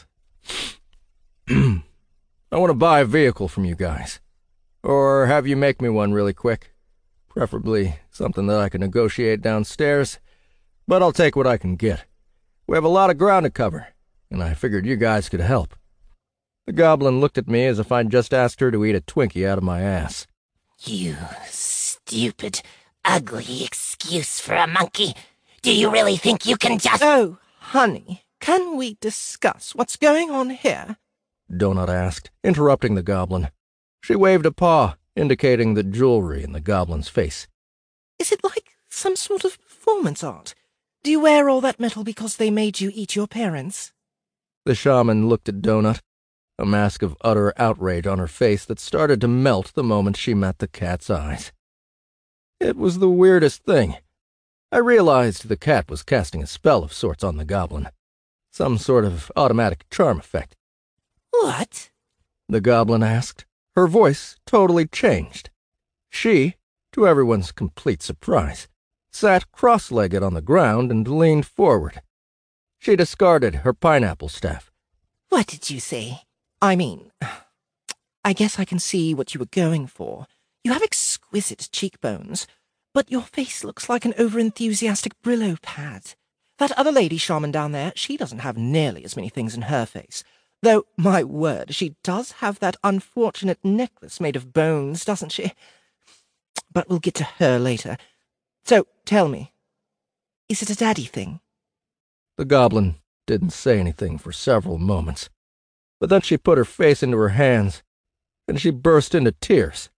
[SPEAKER 1] I want to buy a vehicle from you guys. Or have you make me one really quick. Preferably something that I can negotiate downstairs, but I'll take what I can get. We have a lot of ground to cover, and I figured you guys could help. The goblin looked at me as if I'd just asked her to eat a Twinkie out of my ass.
[SPEAKER 3] You stupid, ugly excuse for a monkey. Do you really think you can just—
[SPEAKER 2] Oh, honey, can we discuss what's going on here?
[SPEAKER 1] Donut asked, interrupting the goblin. She waved a paw, indicating the jewelry in the goblin's face.
[SPEAKER 2] Is it like some sort of performance art? Do you wear all that metal because they made you eat your parents?
[SPEAKER 1] The shaman looked at Donut, a mask of utter outrage on her face that started to melt the moment she met the cat's eyes. It was the weirdest thing. I realized the cat was casting a spell of sorts on the goblin. Some sort of automatic charm effect.
[SPEAKER 2] What?
[SPEAKER 1] The goblin asked. Her voice totally changed. She, to everyone's complete surprise, sat cross-legged on the ground and leaned forward. She discarded her pineapple staff.
[SPEAKER 2] What did you say? I mean, I guess I can see what you were going for. You have exquisite cheekbones, but your face looks like an over-enthusiastic Brillo pad. That other lady shaman down there, she doesn't have nearly as many things in her face. Though, my word, she does have that unfortunate necklace made of bones, doesn't she? But we'll get to her later. So, tell me, is it a daddy thing?
[SPEAKER 1] The goblin didn't say anything for several moments, but then she put her face into her hands, and she burst into tears.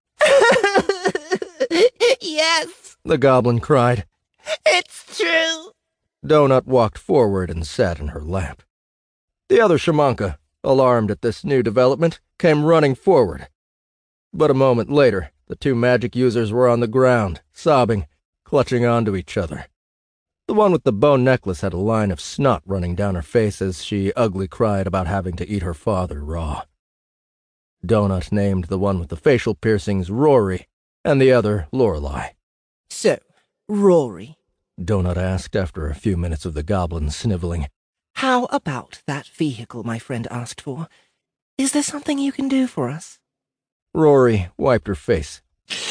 [SPEAKER 3] Yes,
[SPEAKER 1] the goblin cried.
[SPEAKER 3] It's true.
[SPEAKER 1] Donut walked forward and sat in her lap. The other shamanka, alarmed at this new development, came running forward. But a moment later, the two magic users were on the ground, sobbing, clutching onto each other. The one with the bone necklace had a line of snot running down her face as she ugly cried about having to eat her father raw. Donut named the one with the facial piercings Rory, and the other Lorelei.
[SPEAKER 2] So, Rory,
[SPEAKER 1] Donut asked after a few minutes of the goblin sniveling.
[SPEAKER 2] How about that vehicle my friend asked for? Is there something you can do for us?
[SPEAKER 1] Rory wiped her face.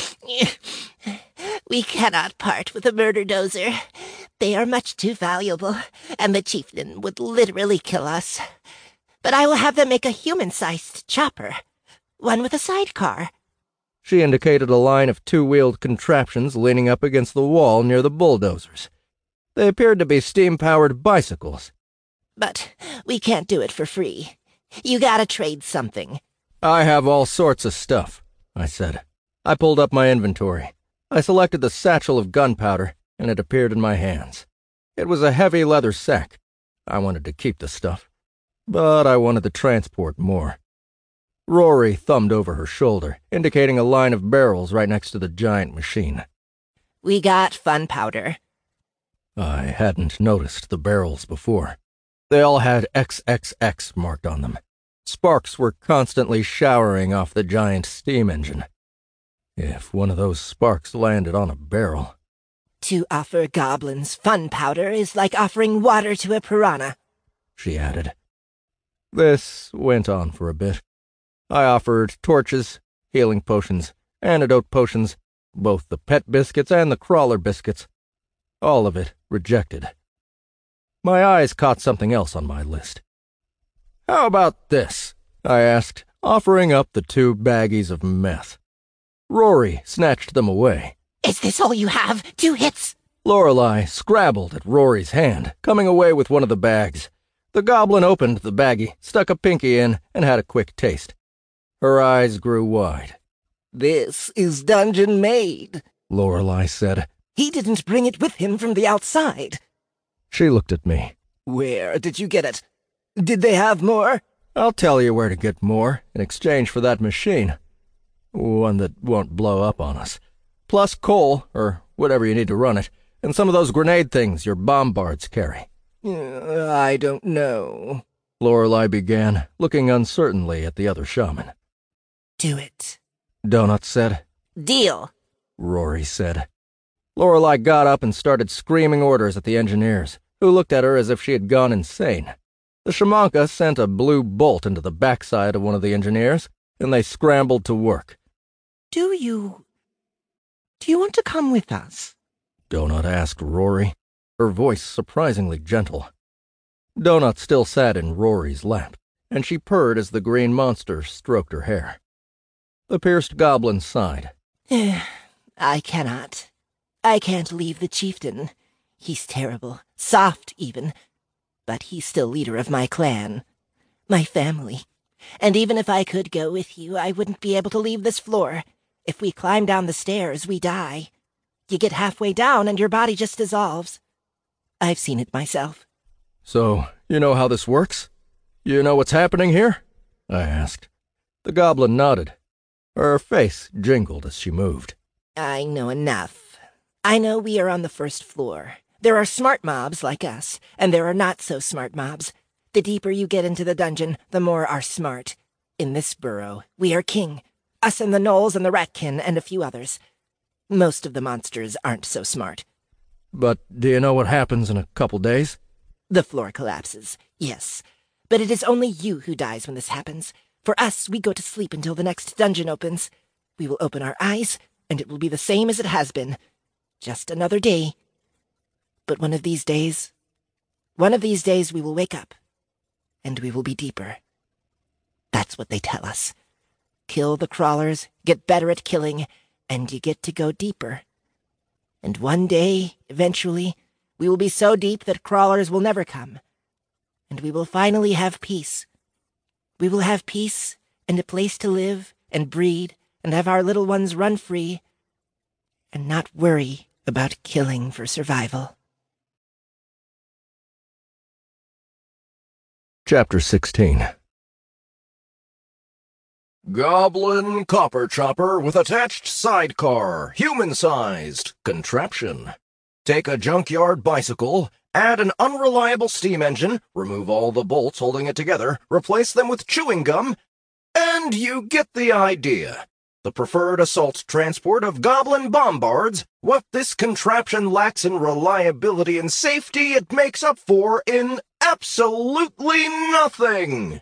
[SPEAKER 3] We cannot part with a murder dozer. They are much too valuable, and the chieftain would literally kill us. But I will have them make a human-sized chopper, one with a sidecar.
[SPEAKER 1] She indicated a line of two-wheeled contraptions leaning up against the wall near the bulldozers. They appeared to be steam-powered bicycles.
[SPEAKER 3] But we can't do it for free. You gotta trade something.
[SPEAKER 1] I have all sorts of stuff, I said. I pulled up my inventory. I selected the satchel of gunpowder, and it appeared in my hands. It was a heavy leather sack. I wanted to keep the stuff, but I wanted to transport more. Rory thumbed over her shoulder, indicating a line of barrels right next to the giant machine.
[SPEAKER 3] We got fun powder.
[SPEAKER 1] I hadn't noticed the barrels before. They all had triple X marked on them. Sparks were constantly showering off the giant steam engine. If one of those sparks landed on a barrel...
[SPEAKER 3] To offer goblins fun powder is like offering water to a piranha,
[SPEAKER 1] she added. This went on for a bit. I offered torches, healing potions, antidote potions, both the pet biscuits and the crawler biscuits. All of it rejected. My eyes caught something else on my list. How about this? I asked, offering up the two baggies of meth. Rory snatched them away.
[SPEAKER 3] Is this all you have? Two hits?
[SPEAKER 1] Lorelei scrabbled at Rory's hand, coming away with one of the bags. The goblin opened the baggie, stuck a pinky in, and had a quick taste. Her eyes grew wide.
[SPEAKER 2] This is dungeon-made,
[SPEAKER 1] Lorelei said.
[SPEAKER 2] He didn't bring it with him from the outside.
[SPEAKER 1] She looked at me.
[SPEAKER 2] Where did you get it? Did they have more?
[SPEAKER 1] I'll tell you where to get more in exchange for that machine. One that won't blow up on us. plus coal, or whatever you need to run it, and some of those grenade things your bombards carry.
[SPEAKER 2] Uh, I don't know,
[SPEAKER 1] Lorelei began, looking uncertainly at the other shaman.
[SPEAKER 3] Do it.
[SPEAKER 1] Donut said.
[SPEAKER 3] Deal.
[SPEAKER 1] Rory said. Lorelei got up and started screaming orders at the engineers, who looked at her as if she had gone insane. The shamanka sent a blue bolt into the backside of one of the engineers, and they scrambled to work.
[SPEAKER 2] Do you... do you want to come with us?
[SPEAKER 1] Donut asked Rory, her voice surprisingly gentle. Donut still sat in Rory's lap, and she purred as the green monster stroked her hair. The pierced goblin sighed.
[SPEAKER 3] I cannot. I can't leave the chieftain. He's terrible, soft even, but he's still leader of my clan, my family. And even if I could go with you, I wouldn't be able to leave this floor. If we climb down the stairs, we die. You get halfway down and your body just dissolves. I've seen it myself.
[SPEAKER 1] So, you know how this works? You know what's happening here? I asked. The goblin nodded. Her face jingled as she moved.
[SPEAKER 3] I know enough. I know we are on the first floor. There are smart mobs like us, and there are not-so-smart mobs. The deeper you get into the dungeon, the more are smart. In this burrow, we are king. Us and the gnolls and the ratkin and a few others. Most of the monsters aren't so smart.
[SPEAKER 1] But do you know what happens in a couple days?
[SPEAKER 3] The floor collapses, yes. But it is only you who dies when this happens. For us, we go to sleep until the next dungeon opens. We will open our eyes, and it will be the same as it has been. Just another day. But one of these days, one of these days we will wake up, and we will be deeper. That's what they tell us. Kill the crawlers, get better at killing, and you get to go deeper. And one day, eventually, we will be so deep that crawlers will never come. And we will finally have peace. We will have peace, and a place to live, and breed, and have our little ones run free, and not worry about killing for survival.
[SPEAKER 1] Chapter sixteen. Goblin copper chopper with attached sidecar, human-sized contraption. Take a junkyard bicycle, add an unreliable steam engine, remove all the bolts holding it together, replace them with chewing gum, and you get the idea. The preferred assault transport of goblin bombards, what this contraption lacks in reliability and safety, it makes up for in absolutely nothing.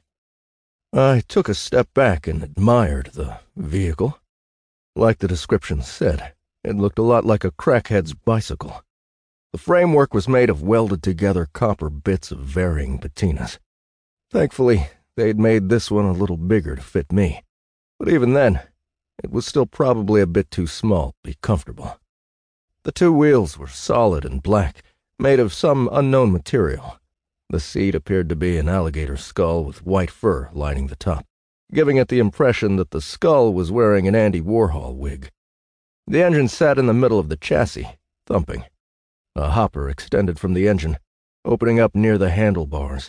[SPEAKER 1] I took a step back and admired the vehicle. Like the description said, it looked a lot like a crackhead's bicycle. The framework was made of welded-together copper bits of varying patinas. Thankfully, they'd made this one a little bigger to fit me. But even then, it was still probably a bit too small to be comfortable. The two wheels were solid and black, made of some unknown material. The seat appeared to be an alligator skull with white fur lining the top, giving it the impression that the skull was wearing an Andy Warhol wig. The engine sat in the middle of the chassis, thumping. A hopper extended from the engine, opening up near the handlebars.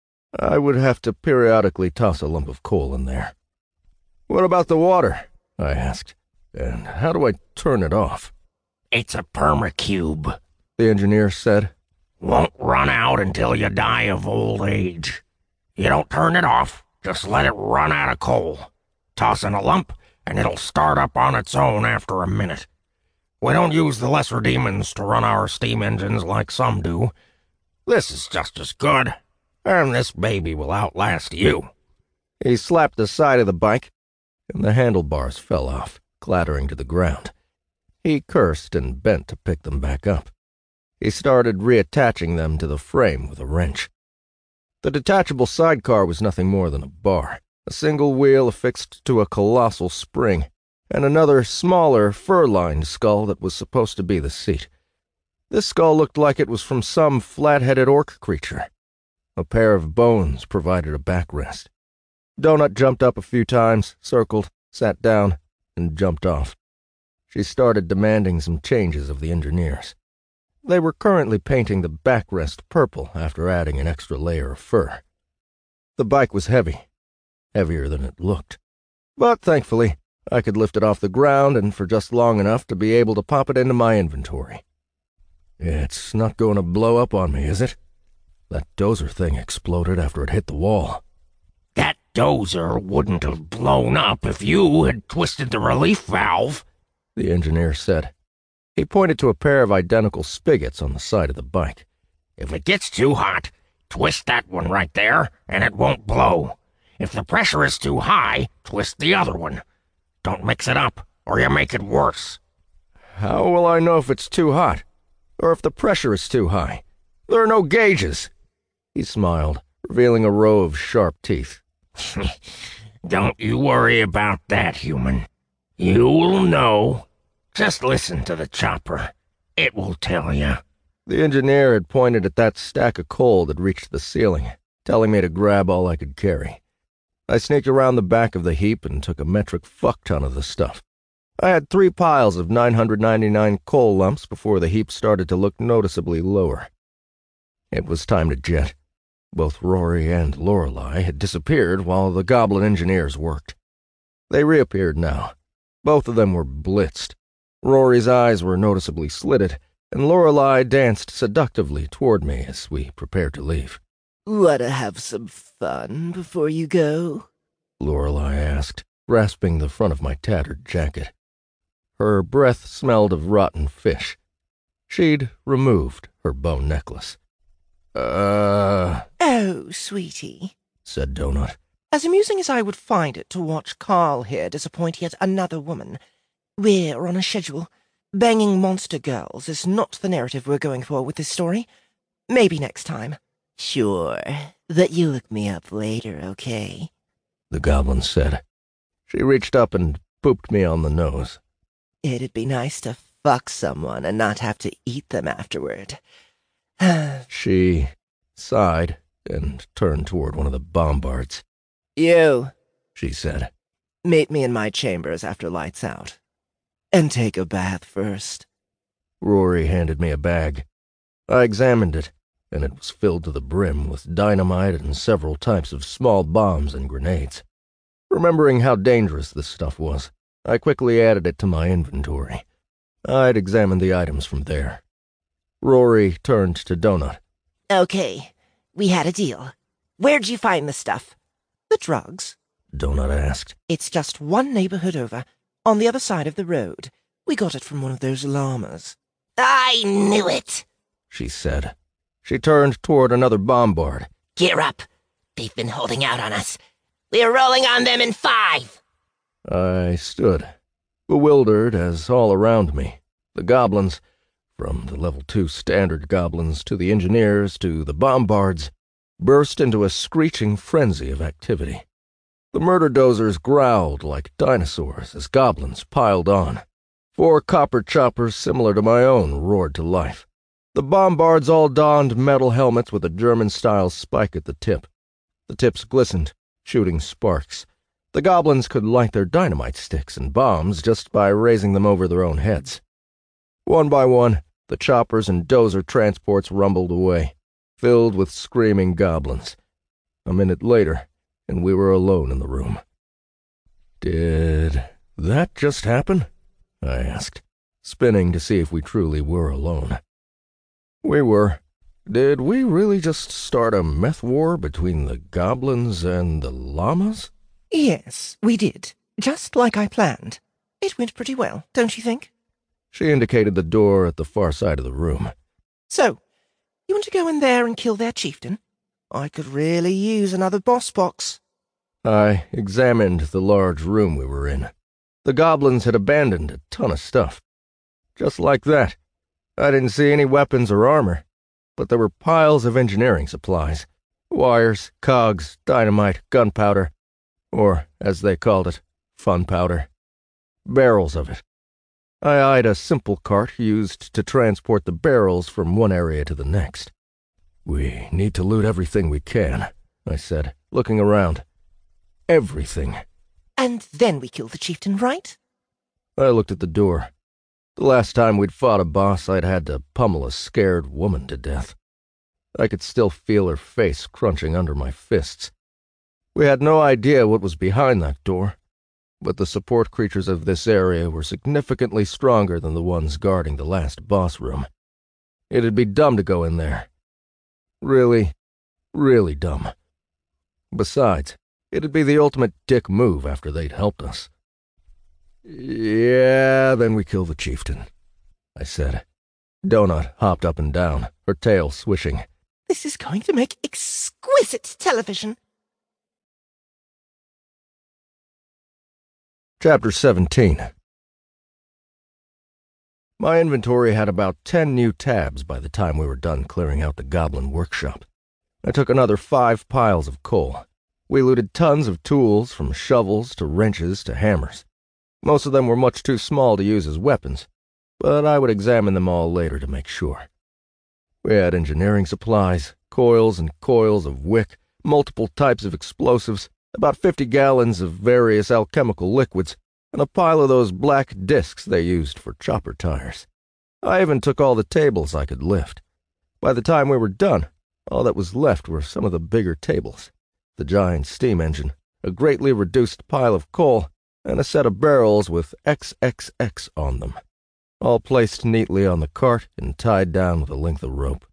[SPEAKER 1] I would have to periodically toss a lump of coal in there. "What about the water?" I asked. "And how do I turn it off?"
[SPEAKER 4] "It's a permacube,"
[SPEAKER 1] the engineer said.
[SPEAKER 4] "Won't run out until you die of old age. You don't turn it off, just let it run out of coal. Toss in a lump, and it'll start up on its own after a minute. We don't use the lesser demons to run our steam engines like some do. This is just as good, and this baby will outlast you."
[SPEAKER 1] He slapped the side of the bike, and the handlebars fell off, clattering to the ground. He cursed and bent to pick them back up. He started reattaching them to the frame with a wrench. The detachable sidecar was nothing more than a bar, a single wheel affixed to a colossal spring, and another smaller, fur-lined skull that was supposed to be the seat. This skull looked like it was from some flat-headed orc creature. A pair of bones provided a backrest. Donut jumped up a few times, circled, sat down, and jumped off. She started demanding some changes of the engineers. They were currently painting the backrest purple after adding an extra layer of fur. The bike was heavy, heavier than it looked. But thankfully, I could lift it off the ground and for just long enough to be able to pop it into my inventory. It's not going to blow up on me, is it? That dozer thing exploded after it hit the wall.
[SPEAKER 4] That dozer wouldn't have blown up if you had twisted the relief valve,
[SPEAKER 1] the engineer said. He pointed to a pair of identical spigots on the side of the bike.
[SPEAKER 4] If it gets too hot, twist that one right there, and it won't blow. If the pressure is too high, twist the other one. Don't mix it up, or you make it worse.
[SPEAKER 1] How will I know if it's too hot? Or if the pressure is too high? There are no gauges. He smiled, revealing a row of sharp teeth.
[SPEAKER 4] Don't you worry about that, human. You'll know. Just listen to the chopper. It will tell you.
[SPEAKER 1] The engineer had pointed at that stack of coal that reached the ceiling, telling me to grab all I could carry. I sneaked around the back of the heap and took a metric fuck-ton of the stuff. I had three piles of nine hundred ninety-nine coal lumps before the heap started to look noticeably lower. It was time to jet. Both Rory and Lorelei had disappeared while the goblin engineers worked. They reappeared now. Both of them were blitzed. Rory's eyes were noticeably slitted, and Lorelei danced seductively toward me as we prepared to leave.
[SPEAKER 2] "Wanna have some fun before you go?"
[SPEAKER 1] Lorelei asked, grasping the front of my tattered jacket. Her breath smelled of rotten fish. She'd removed her bone necklace. Uh...
[SPEAKER 2] "Oh, sweetie,"
[SPEAKER 1] said Donut.
[SPEAKER 2] "as amusing as I would find it to watch Carl here disappoint yet another woman, we're on a schedule. Banging monster girls is not the narrative we're going for with this story. Maybe next time."
[SPEAKER 3] "Sure, but you look me up later, okay?"
[SPEAKER 1] the goblin said. She reached up and pooped me on the nose.
[SPEAKER 2] "It'd be nice to fuck someone and not have to eat them afterward."
[SPEAKER 1] She sighed and turned toward one of the bombards.
[SPEAKER 2] "You,"
[SPEAKER 1] she said.
[SPEAKER 2] "meet me in my chambers after lights out. And take a bath first."
[SPEAKER 1] Rory handed me a bag. I examined it, and it was filled to the brim with dynamite and several types of small bombs and grenades. Remembering how dangerous this stuff was, I quickly added it to my inventory. I'd examined the items from there. Rory turned to Donut.
[SPEAKER 3] "Okay, we had a deal. Where'd you find the stuff?"
[SPEAKER 2] "The drugs?"
[SPEAKER 1] Donut asked.
[SPEAKER 2] "It's just one neighborhood over, on the other side of the road. We got it from one of those llamas."
[SPEAKER 3] "I knew it,"
[SPEAKER 1] she said. She turned toward another bombard.
[SPEAKER 3] "Gear up. They've been holding out on us. We're rolling on them in five."
[SPEAKER 1] I stood, bewildered as all around me, the goblins, from the level two standard goblins to the engineers to the bombards, burst into a screeching frenzy of activity. The murder dozers growled like dinosaurs as goblins piled on. Four copper choppers similar to my own roared to life. The bombards all donned metal helmets with a German-style spike at the tip. The tips glistened, shooting sparks. The goblins could light their dynamite sticks and bombs just by raising them over their own heads. One by one, the choppers and dozer transports rumbled away, filled with screaming goblins. A minute later, and we were alone in the room. "Did that just happen?" I asked, spinning to see if we truly were alone. We were. Did we really just start a meth war between the goblins and the llamas?
[SPEAKER 2] "Yes, we did. Just like I planned. It went pretty well, don't you think?"
[SPEAKER 1] She indicated the door at the far side of the room.
[SPEAKER 2] "So, you want to go in there and kill their chieftain? I could really use another boss box."
[SPEAKER 1] I examined the large room we were in. The goblins had abandoned a ton of stuff. Just like that. I didn't see any weapons or armor, but there were piles of engineering supplies. Wires, cogs, dynamite, gunpowder, or, as they called it, fun powder. Barrels of it. I eyed a simple cart used to transport the barrels from one area to the next. "We need to loot everything we can," I said, looking around. "Everything."
[SPEAKER 2] "And then we kill the chieftain, right?"
[SPEAKER 1] I looked at the door. The last time we'd fought a boss, I'd had to pummel a scared woman to death. I could still feel her face crunching under my fists. We had no idea what was behind that door. but the support creatures of this area were significantly stronger than the ones guarding the last boss room. It'd be dumb to go in there. Really, really dumb. Besides, it'd be the ultimate dick move after they'd helped us. Yeah, then we kill the chieftain, I said. Donut hopped up and down, her tail swishing.
[SPEAKER 2] This is going to make exquisite television.
[SPEAKER 1] Chapter seventeen. My inventory had about ten new tabs by the time we were done clearing out the goblin workshop. I took another five piles of coal. We looted tons of tools, from shovels to wrenches to hammers. Most of them were much too small to use as weapons, but I would examine them all later to make sure. We had engineering supplies, coils and coils of wick, multiple types of explosives, about fifty gallons of various alchemical liquids, and a pile of those black discs they used for chopper tires. I even took all the tables I could lift. By the time we were done, all that was left were some of the bigger tables, the giant steam engine, a greatly reduced pile of coal, and a set of barrels with triple X on them, all placed neatly on the cart and tied down with a length of rope.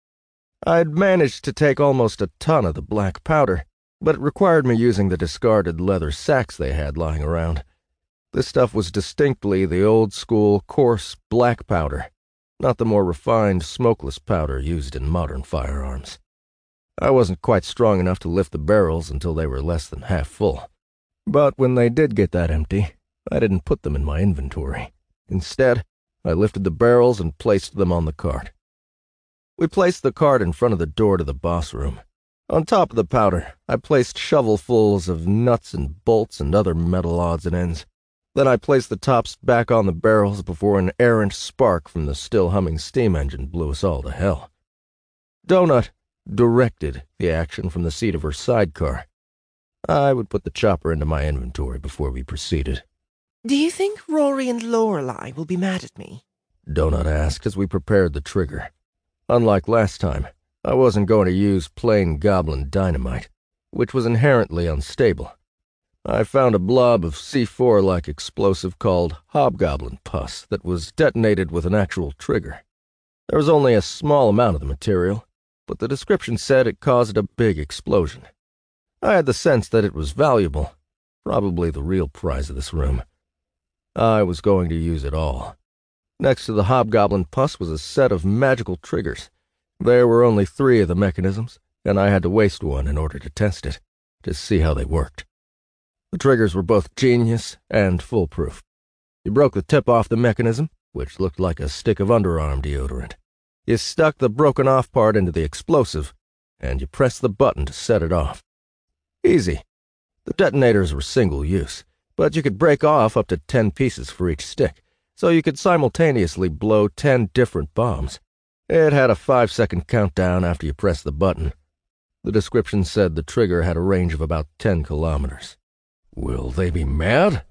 [SPEAKER 1] I'd managed to take almost a ton of the black powder, but it required me using the discarded leather sacks they had lying around. This stuff was distinctly the old-school, coarse black powder, not the more refined, smokeless powder used in modern firearms. I wasn't quite strong enough to lift the barrels until they were less than half full. But when they did get that empty, I didn't put them in my inventory. Instead, I lifted the barrels and placed them on the cart. We placed the cart in front of the door to the boss room. On top of the powder, I placed shovelfuls of nuts and bolts and other metal odds and ends. Then I placed the tops back on the barrels before an errant spark from the still-humming steam engine blew us all to hell. Donut directed the action from the seat of her sidecar. I would put the chopper into my inventory before we proceeded.
[SPEAKER 2] Do you think Rory and Lorelei will be mad at me?
[SPEAKER 1] Donut asked as we prepared the trigger. Unlike last time, I wasn't going to use plain goblin dynamite, which was inherently unstable. I found a blob of C four-like explosive called hobgoblin pus that was detonated with an actual trigger. There was only a small amount of the material, but the description said it caused a big explosion. I had the sense that it was valuable, probably the real prize of this room. I was going to use it all. Next to the hobgoblin pus was a set of magical triggers. There were only three of the mechanisms, and I had to waste one in order to test it, to see how they worked. The triggers were both genius and foolproof. You broke the tip off the mechanism, which looked like a stick of underarm deodorant. You stuck the broken-off part into the explosive, and you pressed the button to set it off. Easy. The detonators were single-use, but you could break off up to ten pieces for each stick, so you could simultaneously blow ten different bombs. It had a five-second countdown after you pressed the button. The description said the trigger had a range of about ten kilometers. Will they be mad?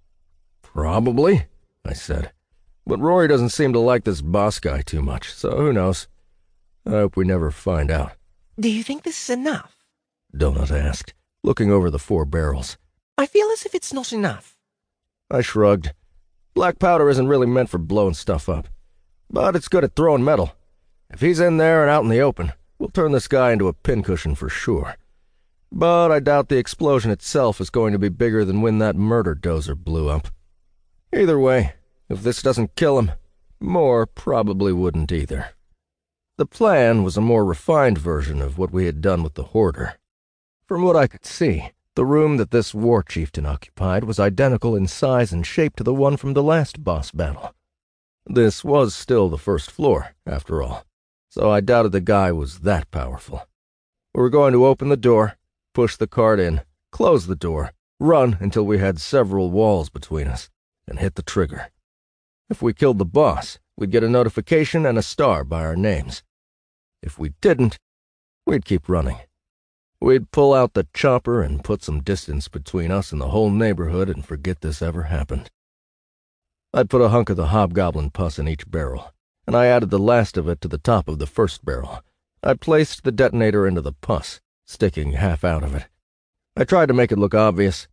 [SPEAKER 1] Probably, I said. But Rory doesn't seem to like this boss guy too much, so who knows? I hope we never find out.
[SPEAKER 2] Do you think this is enough?
[SPEAKER 1] Donut asked, looking over the four barrels.
[SPEAKER 2] I feel as if it's not enough.
[SPEAKER 1] I shrugged. Black powder isn't really meant for blowing stuff up, but it's good at throwing metal. If he's in there and out in the open, we'll turn this guy into a pincushion for sure. But I doubt the explosion itself is going to be bigger than when that murder dozer blew up. Either way, if this doesn't kill him, more probably wouldn't either. The plan was a more refined version of what we had done with the hoarder. From what I could see, the room that this war chieftain occupied was identical in size and shape to the one from the last boss battle. This was still the first floor, after all, so I doubted the guy was that powerful. We were going to open the door, push the cart in, close the door, run until we had several walls between us, and hit the trigger. If we killed the boss, we'd get a notification and a star by our names. If we didn't, we'd keep running. We'd pull out the chopper and put some distance between us and the whole neighborhood and forget this ever happened. I'd put a hunk of the hobgoblin pus in each barrel, and I added the last of it to the top of the first barrel. I placed the detonator into the pus, sticking half out of it. I tried to make it look obvious,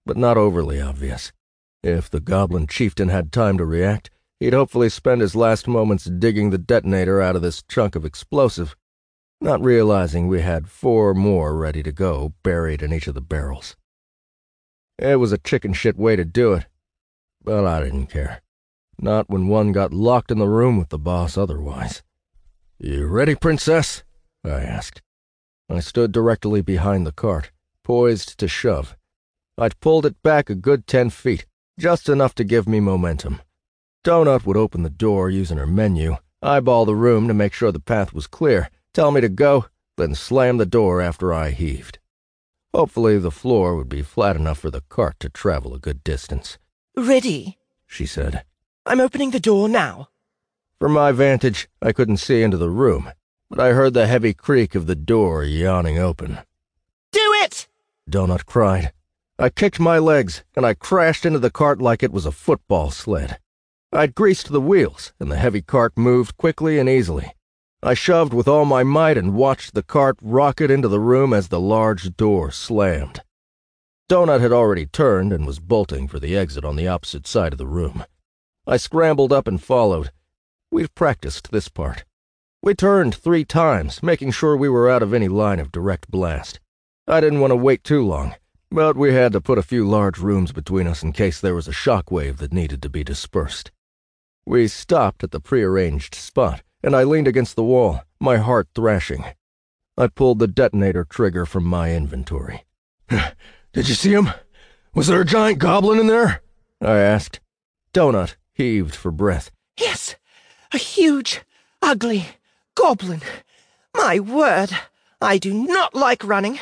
[SPEAKER 1] but not overly obvious. If the goblin chieftain had time to react, he'd hopefully spend his last moments digging the detonator out of this chunk of explosive, not realizing we had four more ready to go buried in each of the barrels. It was a chicken shit way to do it, but I didn't care. Not when one got locked in the room with the boss otherwise. "You ready, princess?" I asked. I stood directly behind the cart, poised to shove. I'd pulled it back a good ten feet, just enough to give me momentum. Donut would open the door using her menu, eyeball the room to make sure the path was clear, tell me to go, then slam the door after I heaved. Hopefully the floor would be flat enough for the cart to travel a good distance.
[SPEAKER 2] "Ready," she said. "I'm opening the door now."
[SPEAKER 1] From my vantage, I couldn't see into the room, but I heard the heavy creak of the door yawning open.
[SPEAKER 2] "Do it!"
[SPEAKER 1] Donut cried. I kicked my legs, and I crashed into the cart like it was a football sled. I'd greased the wheels, and the heavy cart moved quickly and easily. I shoved with all my might and watched the cart rocket into the room as the large door slammed. Donut had already turned and was bolting for the exit on the opposite side of the room. I scrambled up and followed. We'd practiced this part. We turned three times, making sure we were out of any line of direct blast. I didn't want to wait too long, but we had to put a few large rooms between us in case there was a shockwave that needed to be dispersed. We stopped at the prearranged spot, and I leaned against the wall, my heart thrashing. I pulled the detonator trigger from my inventory. "Did you see him? Was there a giant goblin in there?" I asked. Donut heaved for breath.
[SPEAKER 2] "Yes, a huge, ugly goblin. My word, I do not like running.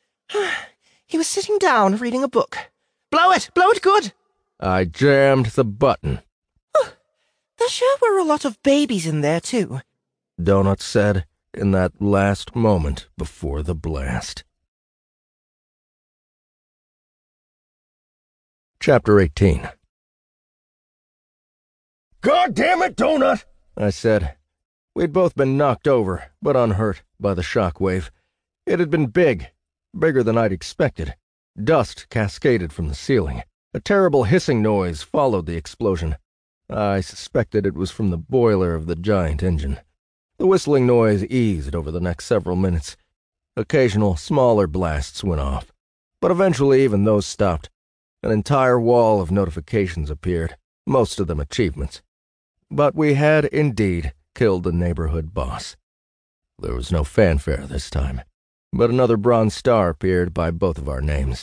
[SPEAKER 2] He was sitting down reading a book. Blow it! Blow it good!"
[SPEAKER 1] I jammed the button.
[SPEAKER 2] Oh, there sure were a lot of babies in there, too,"
[SPEAKER 1] Donut said in that last moment before the blast. Chapter eighteen. "God damn it, Donut!" I said. We'd both been knocked over, but unhurt, by the shockwave. It had been big, bigger than I'd expected. Dust cascaded from the ceiling. A terrible hissing noise followed the explosion. I suspected it was from the boiler of the giant engine. The whistling noise eased over the next several minutes. Occasional, smaller blasts went off, but eventually even those stopped. An entire wall of notifications appeared, most of them achievements. But we had, indeed, killed the neighborhood boss. There was no fanfare this time, but another bronze star appeared by both of our names.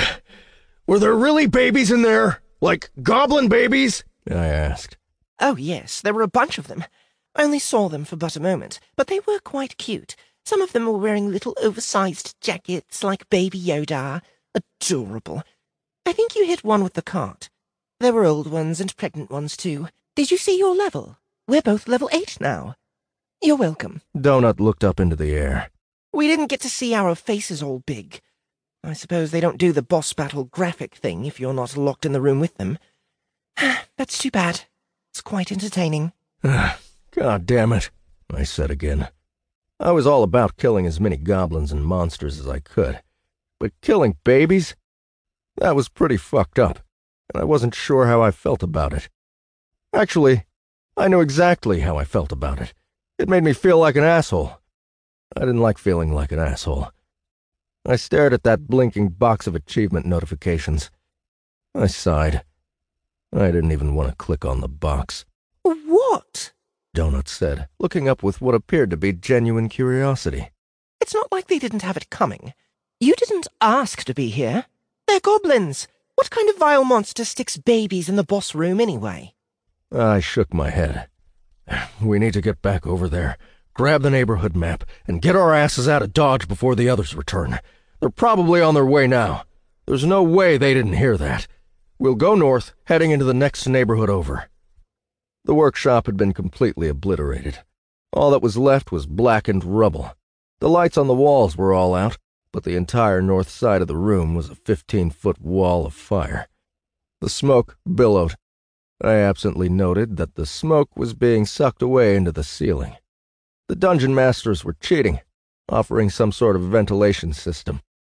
[SPEAKER 1] "Were there really babies in there? Like goblin babies?" I asked.
[SPEAKER 2] "Oh, yes, there were a bunch of them. I only saw them for but a moment, but they were quite cute. Some of them were wearing little oversized jackets like Baby Yoda. Adorable. I think you hit one with the cart. There were old ones and pregnant ones, too. Did you see your level? We're both level eight now." "You're welcome."
[SPEAKER 1] Donut looked up into the air.
[SPEAKER 2] "We didn't get to see our faces all big. I suppose they don't do the boss battle graphic thing if you're not locked in the room with them. That's too bad. It's quite entertaining."
[SPEAKER 1] "God damn it," I said again. I was all about killing as many goblins and monsters as I could, but killing babies? That was pretty fucked up, and I wasn't sure how I felt about it. Actually, I knew exactly how I felt about it. It made me feel like an asshole. I didn't like feeling like an asshole. I stared at that blinking box of achievement notifications. I sighed. I didn't even want to click on the box.
[SPEAKER 2] "What?"
[SPEAKER 1] Donut said, looking up with what appeared to be genuine curiosity.
[SPEAKER 2] "It's not like they didn't have it coming. You didn't ask to be here. They're goblins. What kind of vile monster sticks babies in the boss room anyway?"
[SPEAKER 1] I shook my head. "We need to get back over there, grab the neighborhood map, and get our asses out of Dodge before the others return. They're probably on their way now. There's no way they didn't hear that. We'll go north, heading into the next neighborhood over." The workshop had been completely obliterated. All that was left was blackened rubble. The lights on the walls were all out, but the entire north side of the room was a fifteen-foot wall of fire. The smoke billowed. I absently noted that the smoke was being sucked away into the ceiling. The dungeon masters were cheating, offering some sort of ventilation system.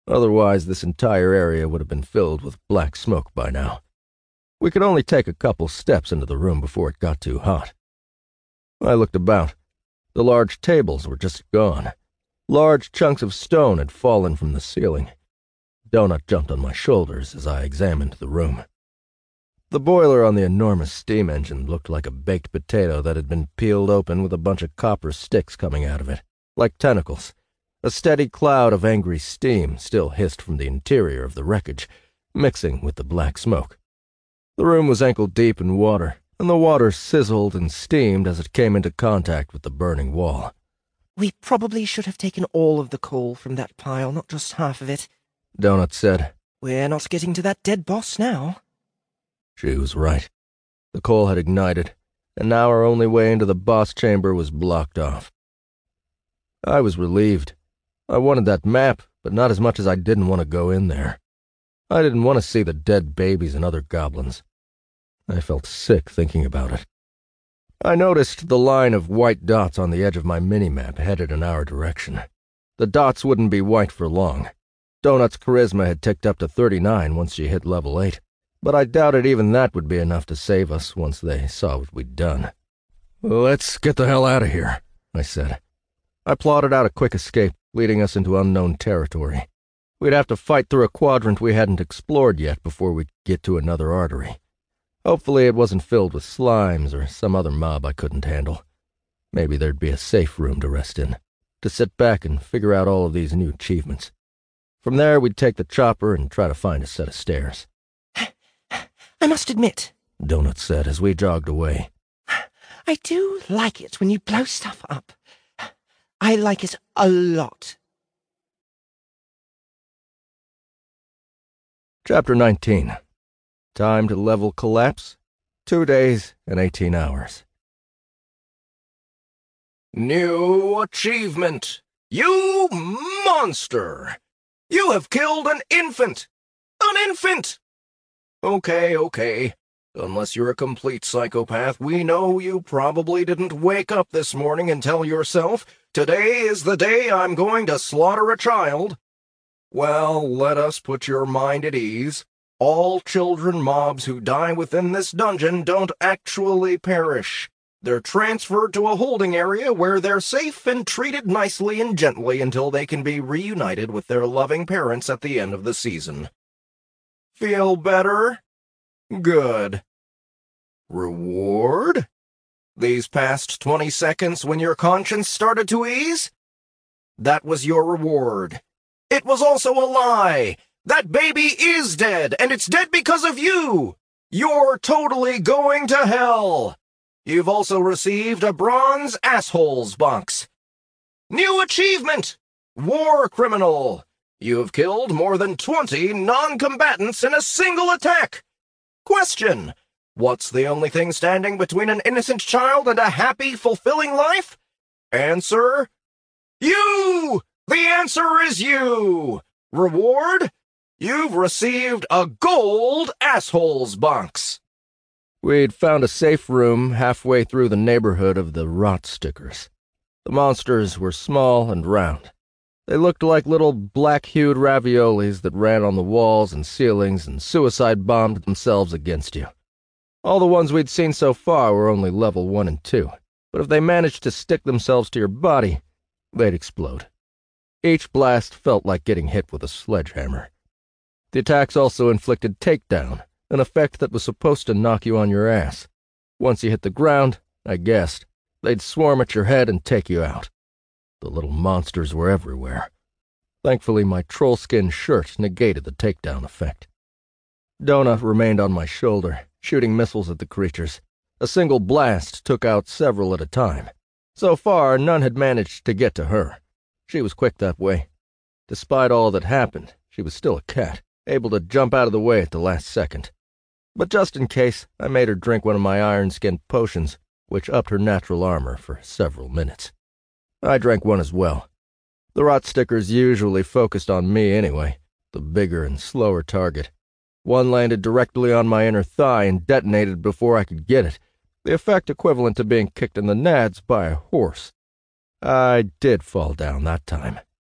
[SPEAKER 1] Otherwise, this entire area would have been filled with black smoke by now. We could only take a couple steps into the room before it got too hot. I looked about. The large tables were just gone. Large chunks of stone had fallen from the ceiling. Donut jumped on my shoulders as I examined the room. The boiler on the enormous steam engine looked like a baked potato that had been peeled open with a bunch of copper sticks coming out of it, like tentacles. A steady cloud of angry steam still hissed from the interior of the wreckage, mixing with the black smoke. The room was ankle-deep in water, and the water sizzled and steamed as it came into contact with the burning wall.
[SPEAKER 2] We probably should have taken all of the coal from that pile, not just half of it,
[SPEAKER 1] Donut said.
[SPEAKER 2] We're not getting to that dead boss now.
[SPEAKER 1] She was right. The coal had ignited, and now our only way into the boss chamber was blocked off. I was relieved. I wanted that map, but not as much as I didn't want to go in there. I didn't want to see the dead babies and other goblins. I felt sick thinking about it. I noticed the line of white dots on the edge of my mini-map headed in our direction. The dots wouldn't be white for long. Donut's charisma had ticked up to thirty-nine once she hit level eight, but I doubted even that would be enough to save us once they saw what we'd done. "Let's get the hell out of here," I said. I plotted out a quick escape, leading us into unknown territory. We'd have to fight through a quadrant we hadn't explored yet before we'd get to another artery. Hopefully it wasn't filled with slimes or some other mob I couldn't handle. Maybe there'd be a safe room to rest in, to sit back and figure out all of these new achievements. From there, we'd take the chopper and try to find a set of stairs.
[SPEAKER 2] I must admit,
[SPEAKER 1] Donut said as we jogged away,
[SPEAKER 2] I do like it when you blow stuff up. I like it a lot.
[SPEAKER 1] Chapter nineteen. Time to level collapse. Two days and eighteen hours.
[SPEAKER 5] New achievement! You monster! You have killed an infant! An infant! Okay, okay. Unless you're a complete psychopath, we know you probably didn't wake up this morning and tell yourself, "Today is the day I'm going to slaughter a child." Well, let us put your mind at ease. All children mobs who die within this dungeon don't actually perish. They're transferred to a holding area where they're safe and treated nicely and gently until they can be reunited with their loving parents at the end of the season. Feel better? Good. Reward? These past twenty seconds when your conscience started to ease? That was your reward. It was also a lie! That baby is dead, and it's dead because of you! You're totally going to hell! You've also received a bronze assholes box. New achievement! War criminal! You have killed more than twenty non-combatants in a single attack! Question: what's the only thing standing between an innocent child and a happy, fulfilling life? Answer: you! The answer is you! Reward: you've received a gold assholes box.
[SPEAKER 1] We'd found a safe room halfway through the neighborhood of the rot stickers. The monsters were small and round. They looked like little black-hued raviolis that ran on the walls and ceilings and suicide-bombed themselves against you. All the ones we'd seen so far were only level one and two, but if they managed to stick themselves to your body, they'd explode. Each blast felt like getting hit with a sledgehammer. The attacks also inflicted takedown, an effect that was supposed to knock you on your ass. Once you hit the ground, I guessed, they'd swarm at your head and take you out. The little monsters were everywhere. Thankfully, my troll-skin shirt negated the takedown effect. Donut remained on my shoulder, shooting missiles at the creatures. A single blast took out several at a time. So far, none had managed to get to her. She was quick that way. Despite all that happened, she was still a cat, able to jump out of the way at the last second. But just in case, I made her drink one of my iron-skinned potions, which upped her natural armor for several minutes. I drank one as well. The rot stickers usually focused on me anyway, the bigger and slower target. One landed directly on my inner thigh and detonated before I could get it, the effect equivalent to being kicked in the nads by a horse. I did fall down that time.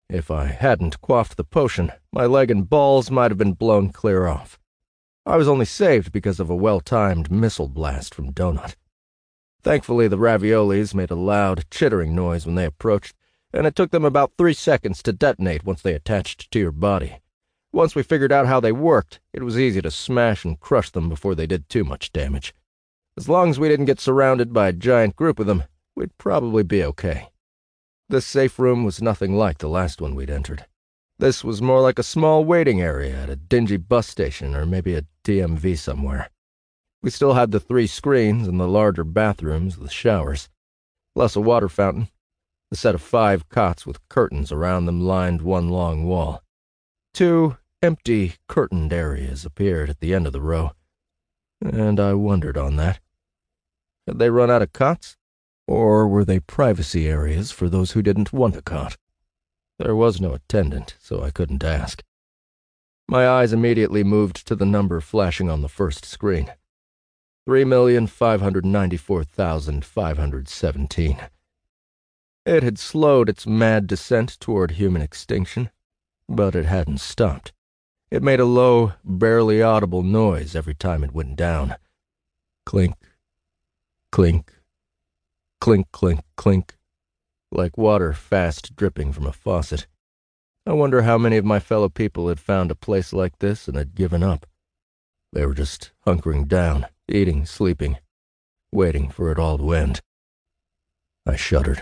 [SPEAKER 1] If I hadn't quaffed the potion, my leg and balls might have been blown clear off. I was only saved because of a well-timed missile blast from Donut. Thankfully, the raviolis made a loud, chittering noise when they approached, and it took them about three seconds to detonate once they attached to your body. Once we figured out how they worked, it was easy to smash and crush them before they did too much damage. As long as we didn't get surrounded by a giant group of them, we'd probably be okay. This safe room was nothing like the last one we'd entered. This was more like a small waiting area at a dingy bus station or maybe a D M V somewhere. We still had the three screens and the larger bathrooms with showers, plus a water fountain, a set of five cots with curtains around them lined one long wall. Two empty, curtained areas appeared at the end of the row, and I wondered on that. Had they run out of cots? Or were they privacy areas for those who didn't want a cot? There was no attendant, so I couldn't ask. My eyes immediately moved to the number flashing on the first screen. Three million five hundred ninety-four thousand five hundred seventeen. It had slowed its mad descent toward human extinction, but it hadn't stopped. It made a low, barely audible noise every time it went down. Clink, clink, clink, clink, clink, like water fast dripping from a faucet. I wonder how many of my fellow people had found a place like this and had given up. They were just hunkering down, eating, sleeping, waiting for it all to end. I shuddered.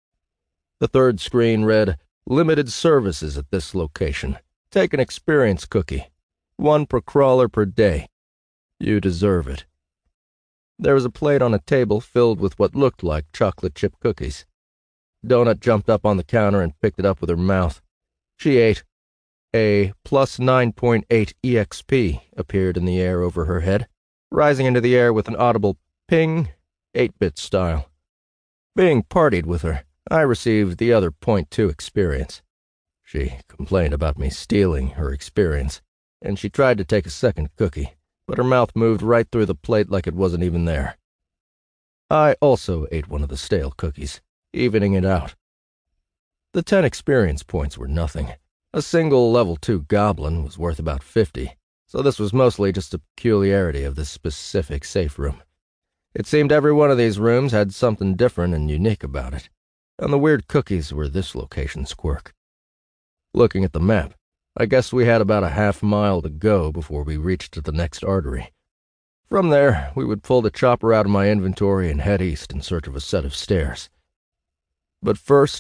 [SPEAKER 1] The third screen read, "Limited services at this location. Take an experience cookie. One per crawler per day. You deserve it." There was a plate on a table filled with what looked like chocolate chip cookies. Donut jumped up on the counter and picked it up with her mouth. She ate. A plus nine point eight E X P appeared in the air over her head, rising into the air with an audible ping, eight-bit style. Being partied with her, I received the other point two experience. She complained about me stealing her experience, and she tried to take a second cookie, but her mouth moved right through the plate like it wasn't even there. I also ate one of the stale cookies, evening it out. The ten experience points were nothing. A single level two goblin was worth about fifty, so this was mostly just a peculiarity of this specific safe room. It seemed every one of these rooms had something different and unique about it, and the weird cookies were this location's quirk. Looking at the map, I guessed we had about a half mile to go before we reached the next artery. From there, we would pull the chopper out of my inventory and head east in search of a set of stairs. But first,